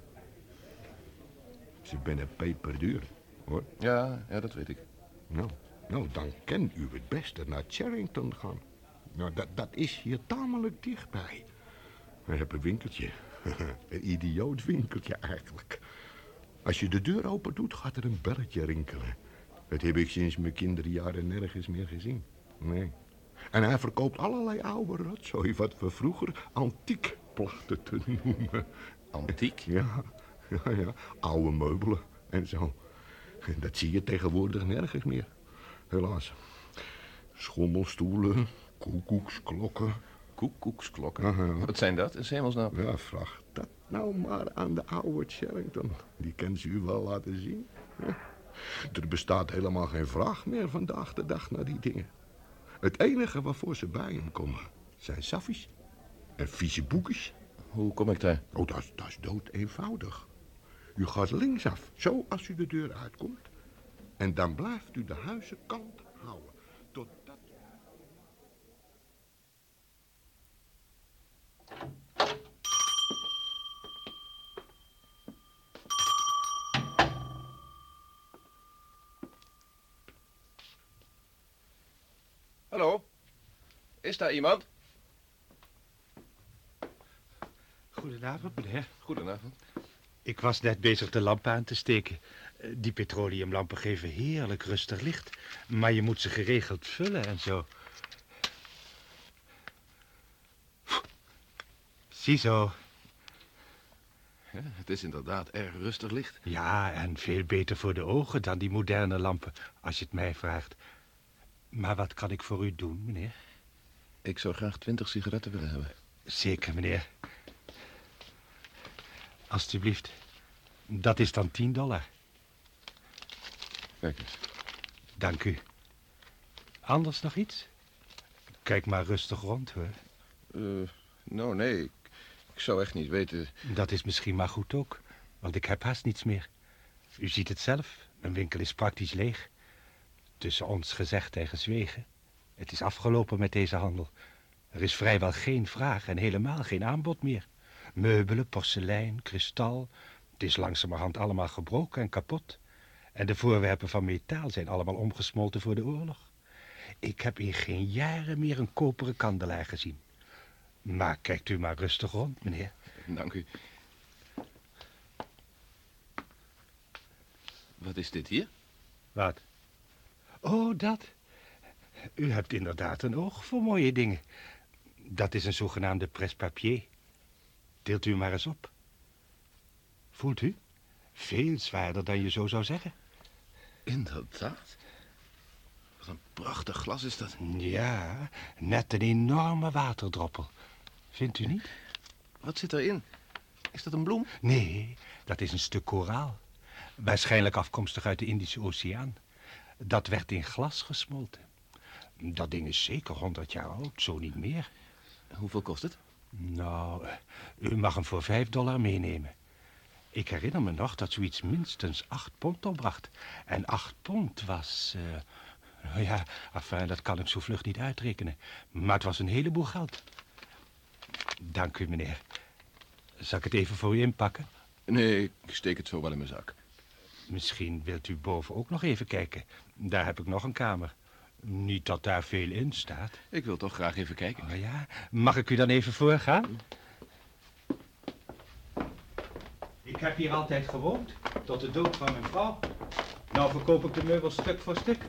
Ze binnen peperduur, hoor. Ja, ja, dat weet ik. Nou, nou, dan kan u het beste naar Charrington gaan. Nou, dat, dat is hier tamelijk dichtbij. We hebben een winkeltje. Een idioot winkeltje eigenlijk. Als je de deur open doet, gaat er een belletje rinkelen. Dat heb ik sinds mijn kinderjaren nergens meer gezien. Nee. En hij verkoopt allerlei oude rotzooi, wat we vroeger antiek plachten te noemen. Antiek? Ja, ja, ja. Oude meubelen en zo. Dat zie je tegenwoordig nergens meer. Helaas. Schommelstoelen, koekoeksklokken. Koekoeksklokken? Aha. Wat zijn dat, in hemelsnaam? Ja, vraag dat nou maar aan de oude Charrington. Die kan ze u wel laten zien. Ja. Er bestaat helemaal geen vraag meer vandaag de dag naar die dingen. Het enige waarvoor ze bij hem komen zijn saffies en vieze boekjes. Hoe kom ik daar? Oh, dat is, dat is dood eenvoudig. U gaat linksaf, zo als u de deur uitkomt. En dan blijft u de huizenkant houden. Totdat... Hallo? Is daar iemand? Goedenavond, meneer. Goedenavond. Ik was net bezig de lampen aan te steken. Die petroleumlampen geven heerlijk rustig licht. Maar je moet ze geregeld vullen en zo. Ziezo. Ja, het is inderdaad erg rustig licht. Ja, en veel beter voor de ogen dan die moderne lampen, als je het mij vraagt. Maar wat kan ik voor u doen, meneer? Ik zou graag twintig sigaretten willen hebben. Zeker, meneer. Alsjeblieft. Dat is dan tien dollar. Kijk eens. Dank u. Anders nog iets? Kijk maar rustig rond, hoor. Uh, nou, nee. Ik, ik zou echt niet weten... Dat is misschien maar goed ook. Want ik heb haast niets meer. U ziet het zelf. Mijn winkel is praktisch leeg. Tussen ons gezegd en gezwegen. Het is afgelopen met deze handel. Er is vrijwel geen vraag en helemaal geen aanbod meer. Meubelen, porselein, kristal. Het is langzamerhand allemaal gebroken en kapot. En de voorwerpen van metaal zijn allemaal omgesmolten voor de oorlog. Ik heb in geen jaren meer een koperen kandelaar gezien. Maar kijkt u maar rustig rond, meneer. Dank u. Wat is dit hier? Wat? Oh, dat. U hebt inderdaad een oog voor mooie dingen. Dat is een zogenaamde presse-papier. Tilt u maar eens op. Voelt u? Veel zwaarder dan je zo zou zeggen. Inderdaad. Wat een prachtig glas is dat. Ja, net een enorme waterdroppel. Vindt u niet? Wat zit erin? Is dat een bloem? Nee, dat is een stuk koraal. Waarschijnlijk afkomstig uit de Indische Oceaan. Dat werd in glas gesmolten. Dat ding is zeker honderd jaar oud, zo niet meer. Hoeveel kost het? Nou, u mag hem voor vijf dollar meenemen. Ik herinner me nog dat zoiets minstens acht pond opbracht. En acht pond was... Uh, nou ja, enfin, dat kan ik zo vlug niet uitrekenen. Maar het was een heleboel geld. Dank u, meneer. Zal ik het even voor u inpakken? Nee, ik steek het zo wel in mijn zak. Misschien wilt u boven ook nog even kijken. Daar heb ik nog een kamer. Niet dat daar veel in staat. Ik wil toch graag even kijken. Oh ja, mag ik u dan even voorgaan? Ik heb hier altijd gewoond, tot de dood van mijn vrouw. Nou verkoop ik de meubels stuk voor stuk.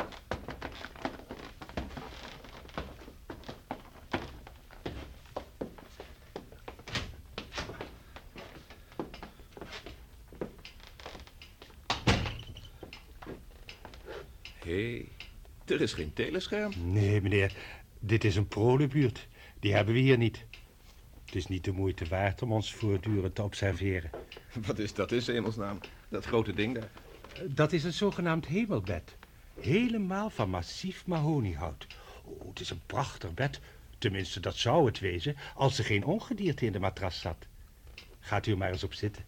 Hé, hey, er is geen telescherm. Nee, meneer, dit is een prolenbuurt. Die hebben we hier niet. Het is niet de moeite waard om ons voortdurend te observeren. Wat is dat in hemelsnaam? Dat grote ding daar? Dat is een zogenaamd hemelbed. Helemaal van massief mahoniehout. Oh, het is een prachtig bed. Tenminste, dat zou het wezen, als er geen ongedierte in de matras zat. Gaat u er maar eens op zitten.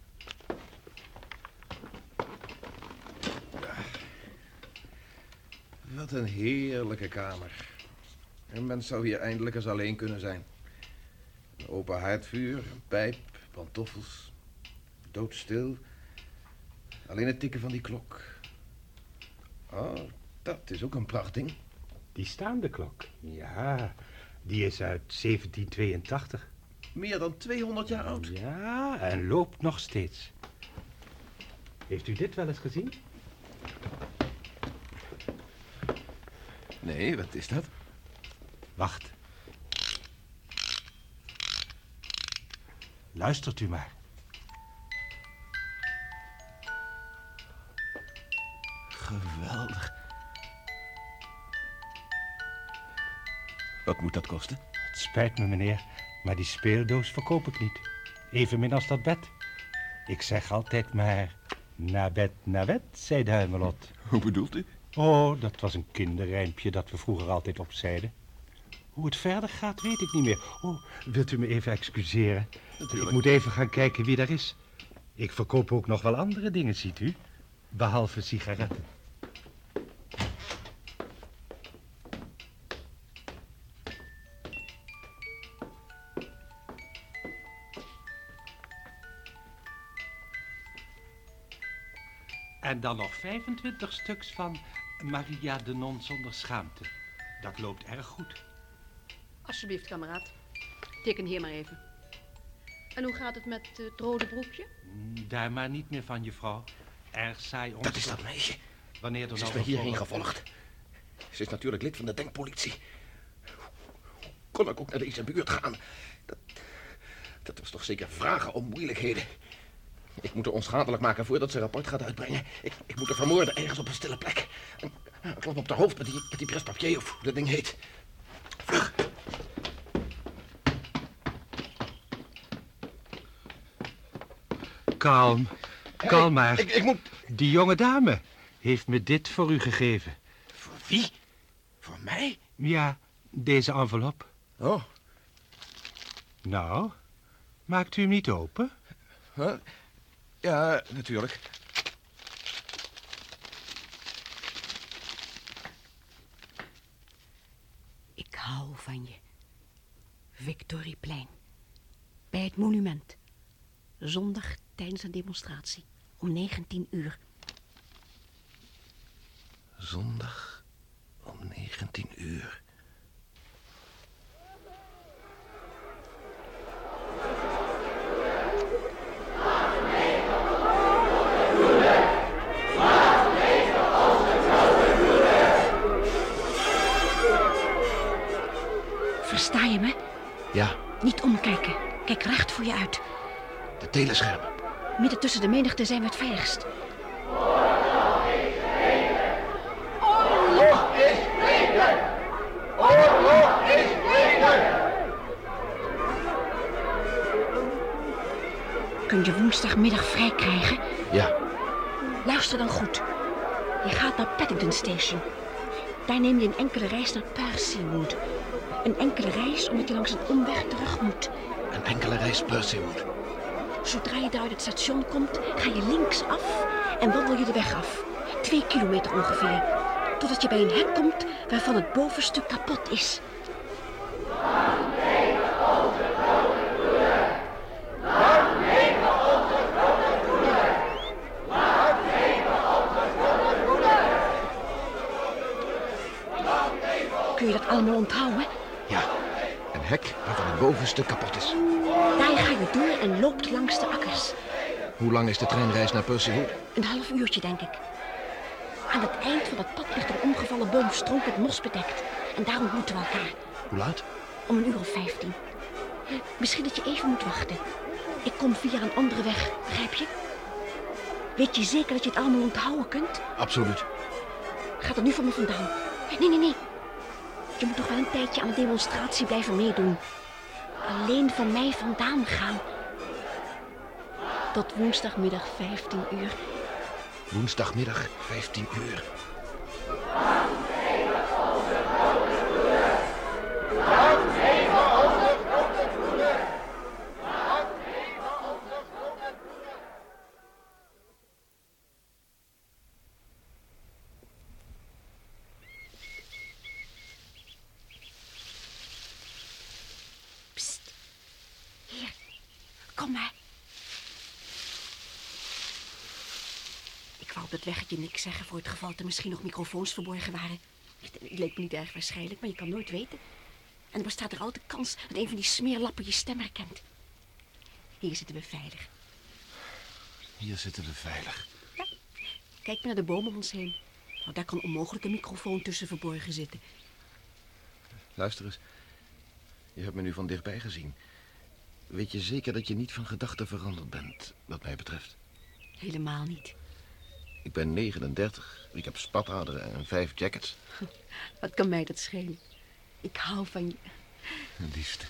Wat een heerlijke kamer. Een mens zou hier eindelijk eens alleen kunnen zijn. Een open haardvuur, een pijp, pantoffels. Doodstil. Alleen het tikken van die klok. Oh, dat is ook een prachtding. Die staande klok? Ja, die is uit zeventien tweeëntachtig. Meer dan tweehonderd jaar oud? Ja, en loopt nog steeds. Heeft u dit wel eens gezien? Nee, wat is dat? Wacht. Luistert u maar. Geweldig. Wat moet dat kosten? Het spijt me, meneer, maar die speeldoos verkoop ik niet. Evenmin als dat bed. Ik zeg altijd maar... naar bed, naar bed, zei Duimelot. Hoe bedoelt u? Oh, dat was een kinderrijmpje dat we vroeger altijd opzeiden. Hoe het verder gaat, weet ik niet meer. Oh, wilt u me even excuseren? Natuurlijk. Ik moet even gaan kijken wie daar is. Ik verkoop ook nog wel andere dingen, ziet u. Behalve sigaretten. En dan nog vijfentwintig stuks van Maria de Non zonder schaamte. Dat loopt erg goed. Alsjeblieft, kameraad. Teken hier maar even. En hoe gaat het met uh, het rode broekje? Daar maar niet meer van, juffrouw. Erg saai ons. Dat is dat meisje. Wanneer er Ze is nou me hierheen gevolgd. Ze is natuurlijk lid van de denkpolitie. Hoe kon ik ook naar deze buurt gaan? Dat, dat was toch zeker vragen om moeilijkheden. Ik moet haar onschadelijk maken voordat ze rapport gaat uitbrengen. Ik, ik moet haar vermoorden ergens op een stille plek. Een, een klap op haar hoofd met die, met die presse-papier of hoe dat ding heet. Vlug! Kalm, kalm maar. Ik, ik moet... Die jonge dame heeft me dit voor u gegeven. Voor wie? Voor mij? Ja, deze envelop. Oh. Nou, maakt u hem niet open? Huh? Ja, natuurlijk. Ik hou van je. Victorieplein. Bij het monument. Zondag tijdens een demonstratie. Om negentien uur. Zondag om negentien uur. Versta je me? Ja. Niet omkijken. Kijk recht voor je uit. De teleschermen. Midden tussen de menigte zijn we het veiligst. Oorlog is vrede! Oorlog is vrede! Oorlog is vrede! Kun je woensdagmiddag vrij krijgen? Ja. Luister dan goed. Je gaat naar Paddington Station. Daar neem je een enkele reis naar Percywood. Een enkele reis omdat je langs een omweg terug moet. Een enkele reis Percywood. Zodra je daar uit het station komt, ga je links af en wandel je de weg af. Twee kilometer ongeveer. Totdat je bij een hek komt waarvan het bovenstuk kapot is. Kun je dat allemaal onthouden? Ja, een hek waarvan het bovenstuk kapot is. Daar ga je door en loopt langs de akkers. Hoe lang is de treinreis naar Percywood? Een half uurtje, denk ik. Aan het eind van dat pad ligt een omgevallen boomstronk met mos bedekt. En daar ontmoeten we elkaar. Hoe laat? Om een uur of vijftien. Misschien dat je even moet wachten. Ik kom via een andere weg, begrijp je? Weet je zeker dat je het allemaal onthouden kunt? Absoluut. Ga er nu van me vandaan. Nee, nee, nee. Je moet toch wel een tijdje aan de demonstratie blijven meedoen. Alleen van mij vandaan gaan. Tot woensdagmiddag vijftien uur. Woensdagmiddag vijftien uur. Psst. Hier, kom maar. Ik wou op het weggetje niks zeggen voor het geval dat er misschien nog microfoons verborgen waren. Het leek me niet erg waarschijnlijk, maar je kan nooit weten. En er bestaat er altijd kans dat een van die smeerlappen je stem herkent. Hier zitten we veilig. Hier zitten we veilig. Ja. Kijk maar naar de bomen om ons heen. Nou, daar kan onmogelijk een microfoon tussen verborgen zitten. Luister eens. Je hebt me nu van dichtbij gezien. Weet je zeker dat je niet van gedachten veranderd bent, wat mij betreft? Helemaal niet. Ik ben negenendertig. Ik heb spataderen en vijf jackets. Wat kan mij dat schelen? Ik hou van je. Liefste.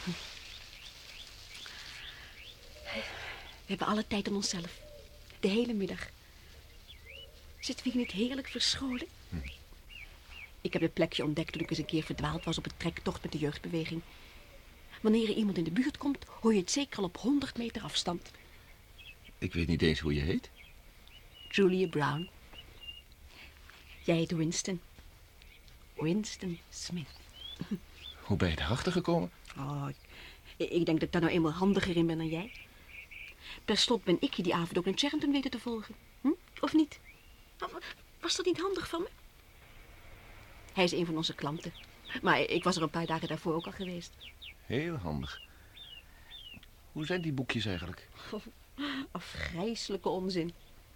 We hebben alle tijd aan onszelf. De hele middag. Zitten we hier niet heerlijk verscholen? Hm. Ik heb dit plekje ontdekt toen ik eens een keer verdwaald was op een trektocht met de jeugdbeweging. Wanneer er iemand in de buurt komt, hoor je het zeker al op honderd meter afstand. Ik weet niet eens hoe je heet. Julia Brown. Jij heet Winston. Winston Smith. Hoe ben je erachter gekomen? Oh, ik, ik denk dat ik daar nou eenmaal handiger in ben dan jij. Per slot ben ik je die avond ook naar Charenton weten te volgen. Hm? Of niet? Was dat niet handig van me? Hij is een van onze klanten. Maar ik was er een paar dagen daarvoor ook al geweest. Heel handig. Hoe zijn die boekjes eigenlijk? Oh, afgrijselijke onzin.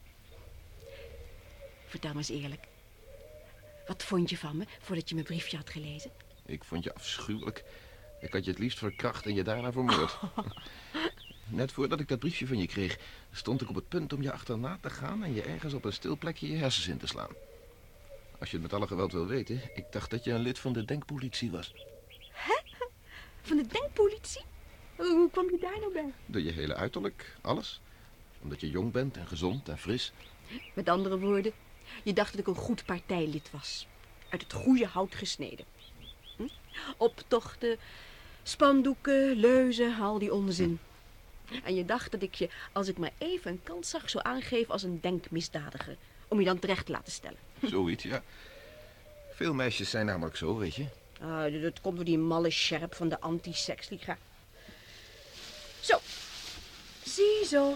Vertel me eens eerlijk. Wat vond je van me voordat je mijn briefje had gelezen? Ik vond je afschuwelijk. Ik had je het liefst verkracht en je daarna vermoord. Oh. Net voordat ik dat briefje van je kreeg, stond ik op het punt om je achterna te gaan en je ergens op een stil plekje je hersens in te slaan. Als je het met alle geweld wil weten, ik dacht dat je een lid van de denkpolitie was. Hè? Van de denkpolitie? Hoe kwam je daar nou bij? Door je hele uiterlijk, alles. Omdat je jong bent en gezond en fris. Met andere woorden, je dacht dat ik een goed partijlid was. Uit het goede hout gesneden. Hm? Optochten, spandoeken, leuzen, al die onzin. En je dacht dat ik je, als ik maar even een kans zag, zou aangeven als een denkmisdadiger. Om je dan terecht te laten stellen. Zoiets, ja. Veel meisjes zijn namelijk zo, weet je. Ah, dat komt door die malle sjerp van de anti-seksliga. Zo. Ziezo.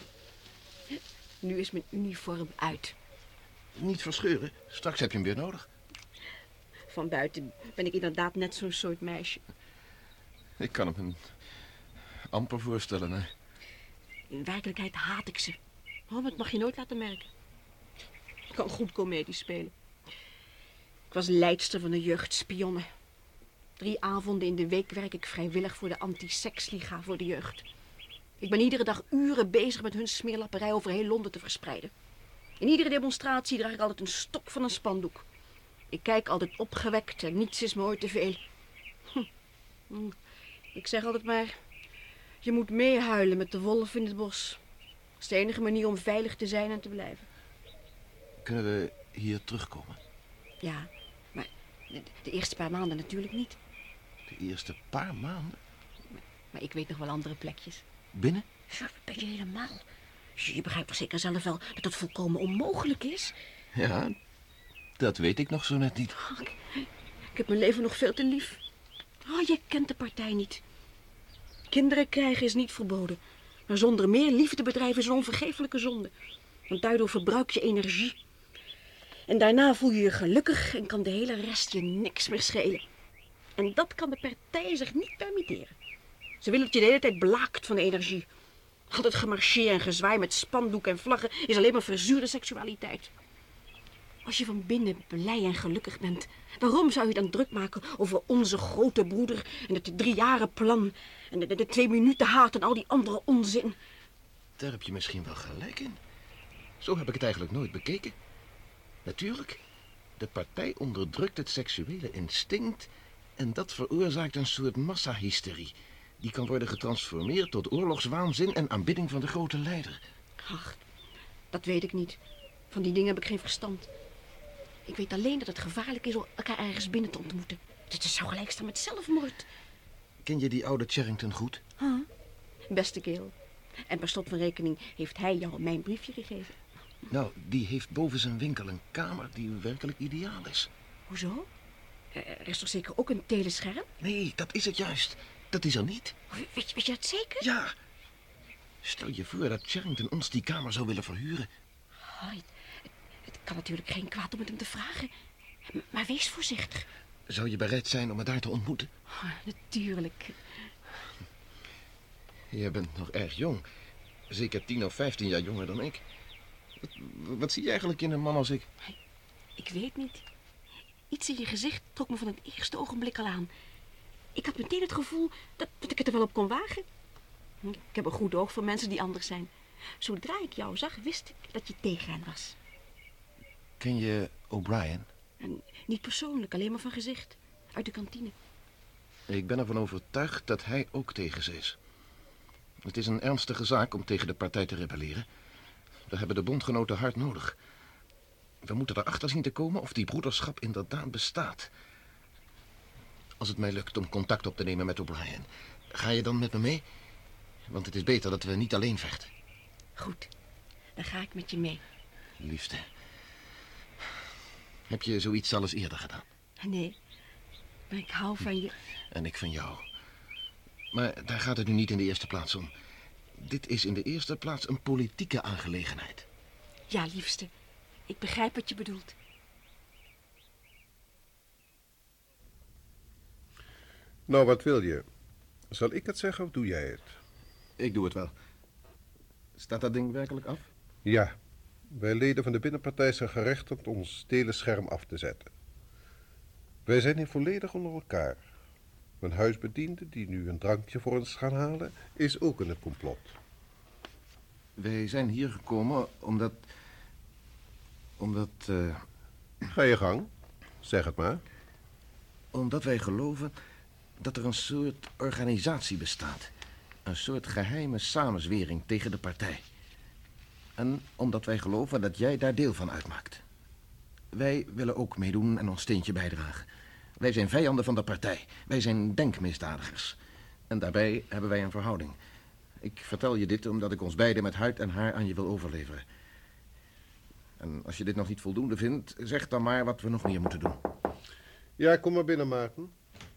Nu is mijn uniform uit. Niet verscheuren. Straks heb je hem weer nodig. Van buiten ben ik inderdaad net zo'n soort meisje. Ik kan hem een amper voorstellen, hè. In werkelijkheid haat ik ze. Oh, dat mag je nooit laten merken. Ik kan goed komedie spelen. Ik was leidster van de jeugdspionnen. Drie avonden in de week werk ik vrijwillig voor de anti-seksliga voor de jeugd. Ik ben iedere dag uren bezig met hun smeerlapperij over heel Londen te verspreiden. In iedere demonstratie draag ik altijd een stok van een spandoek. Ik kijk altijd opgewekt en niets is me ooit te veel. Hm. Ik zeg altijd maar, je moet meehuilen met de wolf in het bos. Dat is de enige manier om veilig te zijn en te blijven. Kunnen we hier terugkomen? Ja, maar de, de eerste paar maanden natuurlijk niet. De eerste paar maanden? Maar, maar ik weet nog wel andere plekjes. Binnen? Ja, dat ben je helemaal. Je begrijpt toch zeker zelf wel dat het volkomen onmogelijk is? Ja, dat weet ik nog zo net niet. Oh, ik, ik heb mijn leven nog veel te lief. Oh, je kent de partij niet. Kinderen krijgen is niet verboden. Maar zonder meer liefde bedrijven is een onvergeeflijke zonde. Want daardoor verbruik je energie. En daarna voel je je gelukkig en kan de hele rest je niks meer schelen. En dat kan de partij zich niet permitteren. Ze willen dat je de hele tijd blaakt van energie. Al dat gemarcheer en gezwaai met spandoek en vlaggen is alleen maar verzuurde seksualiteit. Als je van binnen blij en gelukkig bent, waarom zou je dan druk maken over onze grote broeder en het driejarenplan en de, de, de twee minuten haat en al die andere onzin? Daar heb je misschien wel gelijk in. Zo heb ik het eigenlijk nooit bekeken. Natuurlijk, de partij onderdrukt het seksuele instinct en dat veroorzaakt een soort massahysterie. Die kan worden getransformeerd tot oorlogswaanzin en aanbidding van de grote leider. Ach, dat weet ik niet. Van die dingen heb ik geen verstand. Ik weet alleen dat het gevaarlijk is om elkaar ergens binnen te ontmoeten. Het zou gelijk staan met zelfmoord. Ken je die oude Charrington goed? Huh? Beste kerel. En per slot van rekening heeft hij jou mijn briefje gegeven. Nou, die heeft boven zijn winkel een kamer die werkelijk ideaal is. Hoezo? Er is toch zeker ook een telescherm? Nee, dat is het juist. Dat is er niet. Weet je, weet je dat zeker? Ja. Stel je voor dat Charrington ons die kamer zou willen verhuren. Oh, het, het kan natuurlijk geen kwaad om het hem te vragen. Maar wees voorzichtig. Zou je bereid zijn om me daar te ontmoeten? Oh, natuurlijk. Je bent nog erg jong. Zeker tien of vijftien jaar jonger dan ik. Wat, wat zie je eigenlijk in een man als ik? Ik weet niet. Iets in je gezicht trok me van het eerste ogenblik al aan. Ik had meteen het gevoel dat, dat ik het er wel op kon wagen. Ik heb een goed oog voor mensen die anders zijn. Zodra ik jou zag, wist ik dat je tegen hen was. Ken je O'Brien? En niet persoonlijk, alleen maar van gezicht. Uit de kantine. Ik ben ervan overtuigd dat hij ook tegen ze is. Het is een ernstige zaak om tegen de partij te rebelleren. We hebben de bondgenoten hard nodig. We moeten erachter zien te komen of die broederschap inderdaad bestaat. Als het mij lukt om contact op te nemen met O'Brien, ga je dan met me mee? Want het is beter dat we niet alleen vechten. Goed, dan ga ik met je mee. Liefste, heb je zoiets al eens eerder gedaan? Nee, maar ik hou van je. En ik van jou. Maar daar gaat het nu niet in de eerste plaats om. Dit is in de eerste plaats een politieke aangelegenheid. Ja, liefste. Ik begrijp wat je bedoelt. Nou, wat wil je? Zal ik het zeggen of doe jij het? Ik doe het wel. Staat dat ding werkelijk af? Ja. Wij leden van de binnenpartij zijn gerechtigd ons telescherm af te zetten. Wij zijn hier volledig onder elkaar. Mijn huisbediende, die nu een drankje voor ons gaan halen, is ook in het complot. Wij zijn hier gekomen omdat... Omdat... Uh... Ga je gang. Zeg het maar. Omdat wij geloven dat er een soort organisatie bestaat. Een soort geheime samenzwering tegen de partij. En omdat wij geloven dat jij daar deel van uitmaakt. Wij willen ook meedoen en ons steentje bijdragen. Wij zijn vijanden van de partij. Wij zijn denkmisdadigers. En daarbij hebben wij een verhouding. Ik vertel je dit omdat ik ons beiden met huid en haar aan je wil overleveren. En als je dit nog niet voldoende vindt, zeg dan maar wat we nog meer moeten doen. Ja, kom maar binnen, Maarten.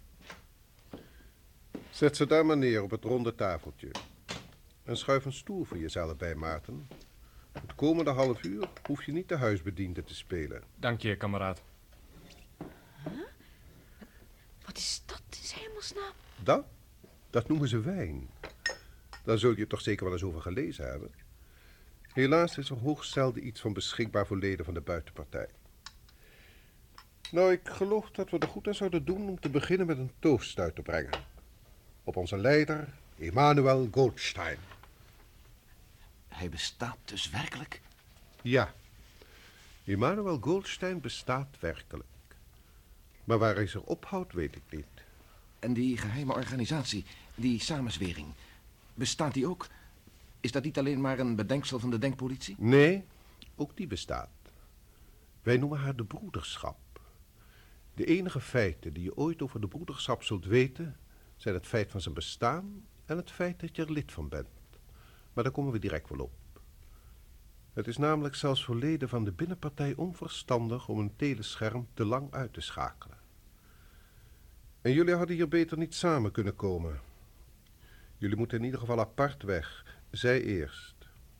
Zet ze daar maar neer op het ronde tafeltje. En schuif een stoel voor jezelf bij, Maarten. Het komende half uur hoef je niet de huisbediende te spelen. Dank je, kameraad. Huh? Wat is dat in hemelsnaam? Dat? Dat noemen ze wijn. Daar zul je toch zeker wel eens over gelezen hebben. Helaas is er hoogst zelden iets van beschikbaar voor leden van de buitenpartij. Nou, ik geloof dat we er goed aan zouden doen om te beginnen met een toast uit te brengen. Op onze leider, Emanuel Goldstein. Hij bestaat dus werkelijk? Ja, Emanuel Goldstein bestaat werkelijk. Maar waar hij zich ophoudt, weet ik niet. En die geheime organisatie, die samenzwering, bestaat die ook? Is dat niet alleen maar een bedenksel van de denkpolitie? Nee, ook die bestaat. Wij noemen haar de broederschap. De enige feiten die je ooit over de broederschap zult weten, zijn het feit van zijn bestaan en het feit dat je er lid van bent. Maar daar komen we direct wel op. Het is namelijk zelfs voor leden van de binnenpartij onverstandig om een telescherm te lang uit te schakelen. En jullie hadden hier beter niet samen kunnen komen. Jullie moeten in ieder geval apart weg, zij eerst.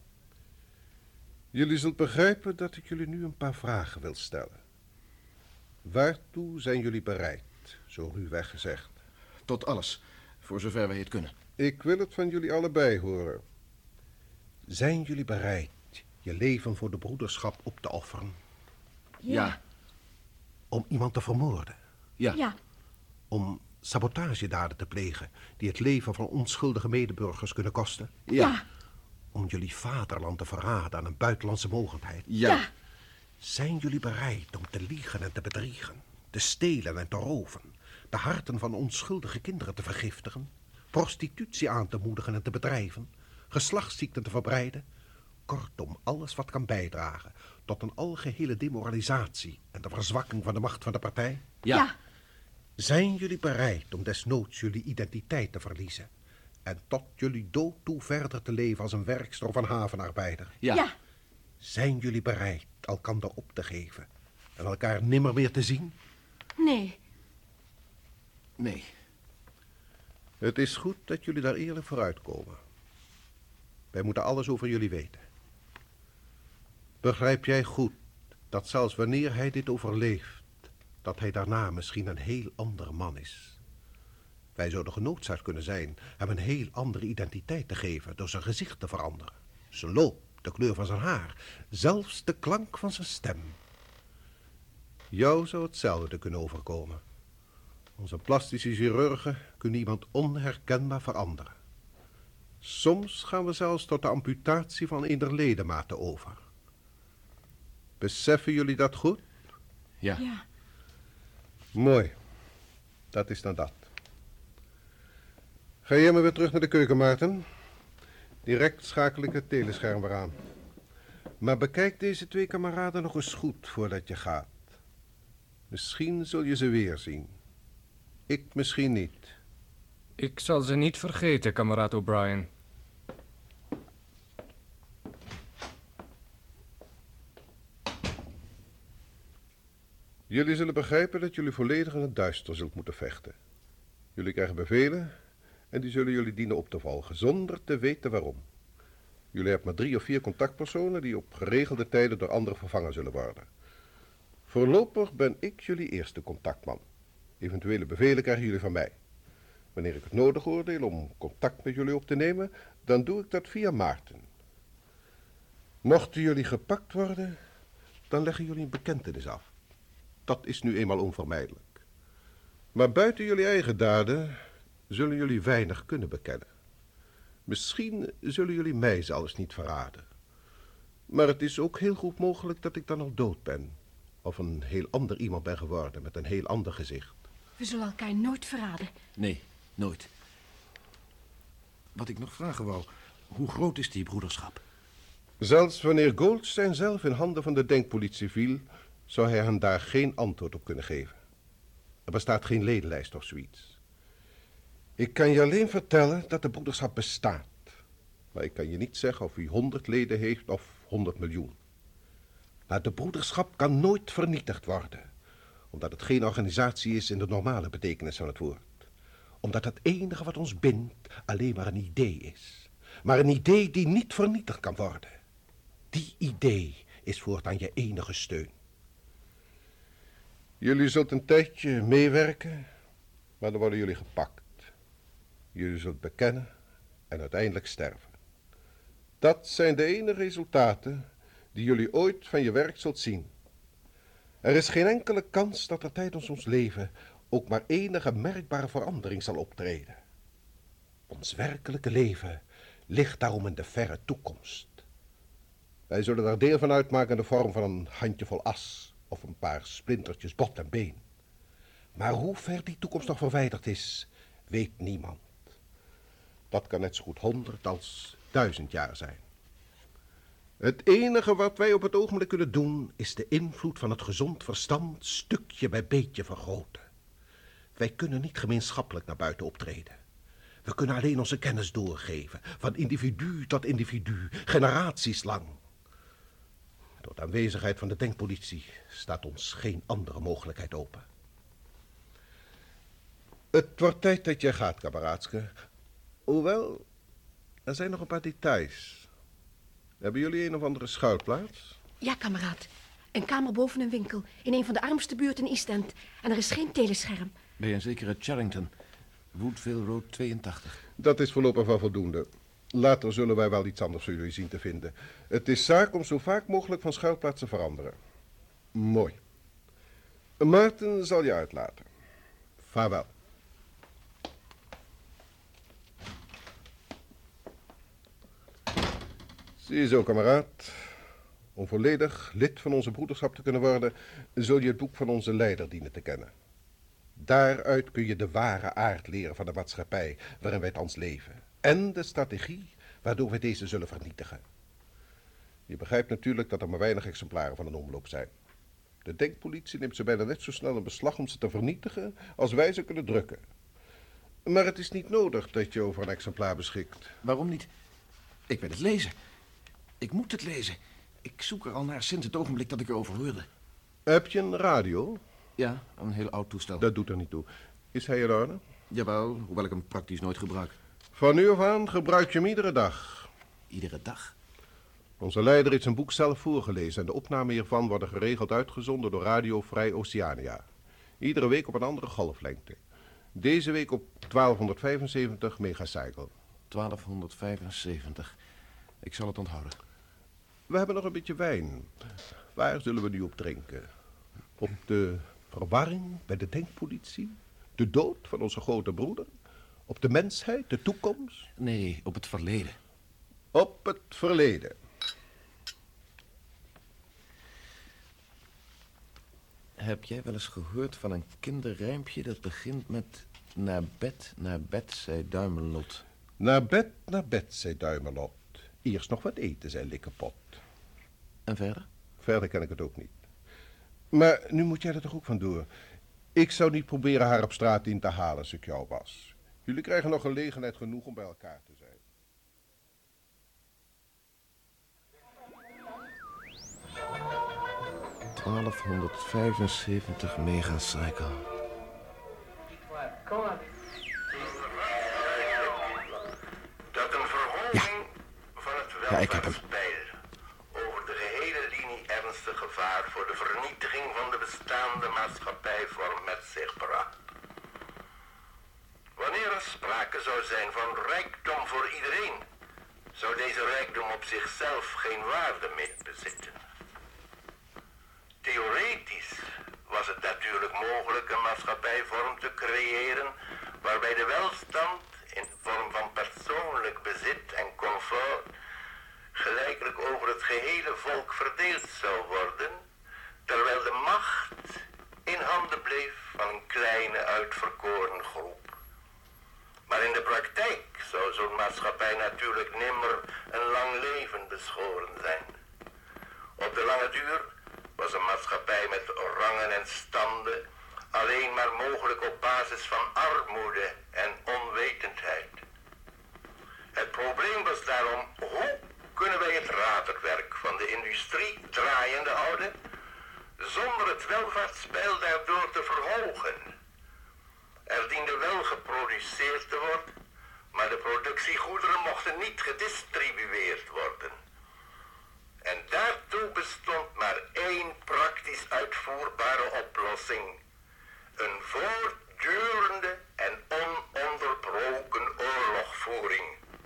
Jullie zult begrijpen dat ik jullie nu een paar vragen wil stellen. Waartoe zijn jullie bereid, zo ruwweg gezegd? Tot alles, voor zover wij het kunnen. Ik wil het van jullie allebei horen. Zijn jullie bereid je leven voor de broederschap op te offeren? Ja. Om iemand te vermoorden? Ja. Ja. Om sabotagedaden te plegen die het leven van onschuldige medeburgers kunnen kosten? Ja. Om jullie vaderland te verraden aan een buitenlandse mogendheid? Ja. Ja. Zijn jullie bereid om te liegen en te bedriegen, te stelen en te roven, de harten van onschuldige kinderen te vergiftigen, prostitutie aan te moedigen en te bedrijven, geslachtsziekten te verbreiden? Kortom, alles wat kan bijdragen tot een algehele demoralisatie en de verzwakking van de macht van de partij? Ja. Ja. Zijn jullie bereid om desnoods jullie identiteit te verliezen en tot jullie dood toe verder te leven als een werkster of een havenarbeider? Ja. Ja. Zijn jullie bereid elkander op te geven en elkaar nimmer meer te zien? Nee. Nee. Het is goed dat jullie daar eerlijk voor uitkomen. Wij moeten alles over jullie weten. Begrijp jij goed dat zelfs wanneer hij dit overleeft, dat hij daarna misschien een heel ander man is? Wij zouden genoodzaakt kunnen zijn hem een heel andere identiteit te geven door zijn gezicht te veranderen, zijn loop, de kleur van zijn haar, zelfs de klank van zijn stem. Jou zou hetzelfde kunnen overkomen. Onze plastische chirurgen kunnen iemand onherkenbaar veranderen. Soms gaan we zelfs tot de amputatie van een der ledematen over. Beseffen jullie dat goed? Ja. Ja. Mooi. Dat is dan dat. Ga jij maar weer terug naar de keuken, Maarten. Direct schakel ik het telescherm weer aan. Maar bekijk deze twee kameraden nog eens goed voordat je gaat. Misschien zul je ze weer zien. Ik misschien niet. Ik zal ze niet vergeten, kameraad O'Brien. Jullie zullen begrijpen dat jullie volledig in het duister zult moeten vechten. Jullie krijgen bevelen en die zullen jullie dienen op te volgen, zonder te weten waarom. Jullie hebben maar drie of vier contactpersonen die op geregelde tijden door anderen vervangen zullen worden. Voorlopig ben ik jullie eerste contactman. Eventuele bevelen krijgen jullie van mij. Wanneer ik het nodig oordeel om contact met jullie op te nemen, dan doe ik dat via Maarten. Mochten jullie gepakt worden, dan leggen jullie een bekentenis af. Dat is nu eenmaal onvermijdelijk. Maar buiten jullie eigen daden zullen jullie weinig kunnen bekennen. Misschien zullen jullie mij zelfs niet verraden. Maar het is ook heel goed mogelijk dat ik dan al dood ben. Of een heel ander iemand ben geworden met een heel ander gezicht. We zullen elkaar nooit verraden. Nee, nooit. Wat ik nog vragen wou, hoe groot is die broederschap? Zelfs wanneer Goldstein zelf in handen van de denkpolitie viel, zou hij hen daar geen antwoord op kunnen geven. Er bestaat geen ledenlijst of zoiets. Ik kan je alleen vertellen dat de broederschap bestaat. Maar ik kan je niet zeggen of hij honderd leden heeft of honderd miljoen. Maar de broederschap kan nooit vernietigd worden. Omdat het geen organisatie is in de normale betekenis van het woord. Omdat het enige wat ons bindt alleen maar een idee is. Maar een idee die niet vernietigd kan worden. Die idee is voortaan je enige steun. Jullie zult een tijdje meewerken, maar dan worden jullie gepakt. Jullie zult bekennen en uiteindelijk sterven. Dat zijn de enige resultaten die jullie ooit van je werk zult zien. Er is geen enkele kans dat er tijdens ons leven ook maar enige merkbare verandering zal optreden. Ons werkelijke leven ligt daarom in de verre toekomst. Wij zullen daar deel van uitmaken in de vorm van een handjevol as of een paar splintertjes bot en been. Maar hoe ver die toekomst nog verwijderd is, weet niemand. Dat kan net zo goed honderd als duizend jaar zijn. Het enige wat wij op het ogenblik kunnen doen is de invloed van het gezond verstand stukje bij beetje vergroten. Wij kunnen niet gemeenschappelijk naar buiten optreden. We kunnen alleen onze kennis doorgeven, van individu tot individu, generaties lang. Door de aanwezigheid van de denkpolitie staat ons geen andere mogelijkheid open. Het wordt tijd dat jij gaat, kameraadske. Hoewel, er zijn nog een paar details. Hebben jullie een of andere schuilplaats? Ja, kameraad. Een kamer boven een winkel, in een van de armste buurten in East End. En er is geen telescherm. Ben je een zekere Charrington? Woodville Road tweeëntachtig. Dat is voorlopig wel voldoende. Later zullen wij wel iets anders voor jullie zien te vinden. Het is zaak om zo vaak mogelijk van schuilplaats te veranderen. Mooi. Maarten zal je uitlaten. Vaarwel. Zie je zo, kameraad. Om volledig lid van onze broederschap te kunnen worden, zul je het boek van onze leider dienen te kennen. Daaruit kun je de ware aard leren van de maatschappij waarin wij thans leven. En de strategie waardoor wij deze zullen vernietigen. Je begrijpt natuurlijk dat er maar weinig exemplaren van een omloop zijn. De denkpolitie neemt ze bijna net zo snel in beslag om ze te vernietigen als wij ze kunnen drukken. Maar het is niet nodig dat je over een exemplaar beschikt. Waarom niet? Ik wil het lezen. Ik moet het lezen. Ik zoek er al naar sinds het ogenblik dat ik erover hoorde. Heb je een radio? Ja, een heel oud toestel. Dat doet er niet toe. Is hij in orde? Jawel, hoewel ik hem praktisch nooit gebruik. Van nu af aan gebruik je hem iedere dag. Iedere dag? Onze leider heeft zijn boek zelf voorgelezen en de opnamen hiervan worden geregeld uitgezonden door Radio Vrij Oceania. Iedere week op een andere golflengte. Deze week op twaalfhonderdvijfenzeventig megacycle. twaalfhonderdvijfenzeventig. Ik zal het onthouden. We hebben nog een beetje wijn. Waar zullen we nu op drinken? Op de verwarring bij de denkpolitie? De dood van onze grote broeder? Op de mensheid, de toekomst? Nee, op het verleden. Op het verleden. Heb jij wel eens gehoord van een kinderrijmpje dat begint met... Naar bed, naar bed, zei Duimelot. Naar bed, naar bed, zei Duimelot. Eerst nog wat eten, zei Likkepot. En verder? Verder ken ik het ook niet. Maar nu moet jij er toch ook van door. Ik zou niet proberen haar op straat in te halen als ik jou was. Jullie krijgen nog gelegenheid genoeg om bij elkaar te zijn. twaalfhonderdvijfenzeventig megacycle. Kom maar. Dat een verhoging van het Ja, ik heb hem. welvaartspeil over de gehele linie ernstig gevaar voor de vernietiging van de bestaande maatschappijvorm met zich bracht. Wanneer er sprake zou zijn van rijkdom voor iedereen, zou deze rijkdom op zichzelf geen waarde meer bezitten. Theoretisch was het natuurlijk mogelijk een maatschappijvorm te creëren waarbij de welstand in de vorm van persoonlijk bezit en comfort gelijkelijk over het gehele volk verdeeld zou worden, terwijl de macht in handen bleef van een kleine uitverkoren groep. Maar in de praktijk zou zo'n maatschappij natuurlijk nimmer een lang leven beschoren zijn. Op de lange duur was een maatschappij met rangen en standen alleen maar mogelijk op basis van armoede en onwetendheid. Het probleem was daarom, hoe kunnen wij het raderwerk van de industrie draaiende houden zonder het welvaartspeil daardoor te verhogen? Er diende wel geproduceerd te worden, maar de productiegoederen mochten niet gedistribueerd worden. En daartoe bestond maar één praktisch uitvoerbare oplossing. Een voortdurende en ononderbroken oorlogvoering.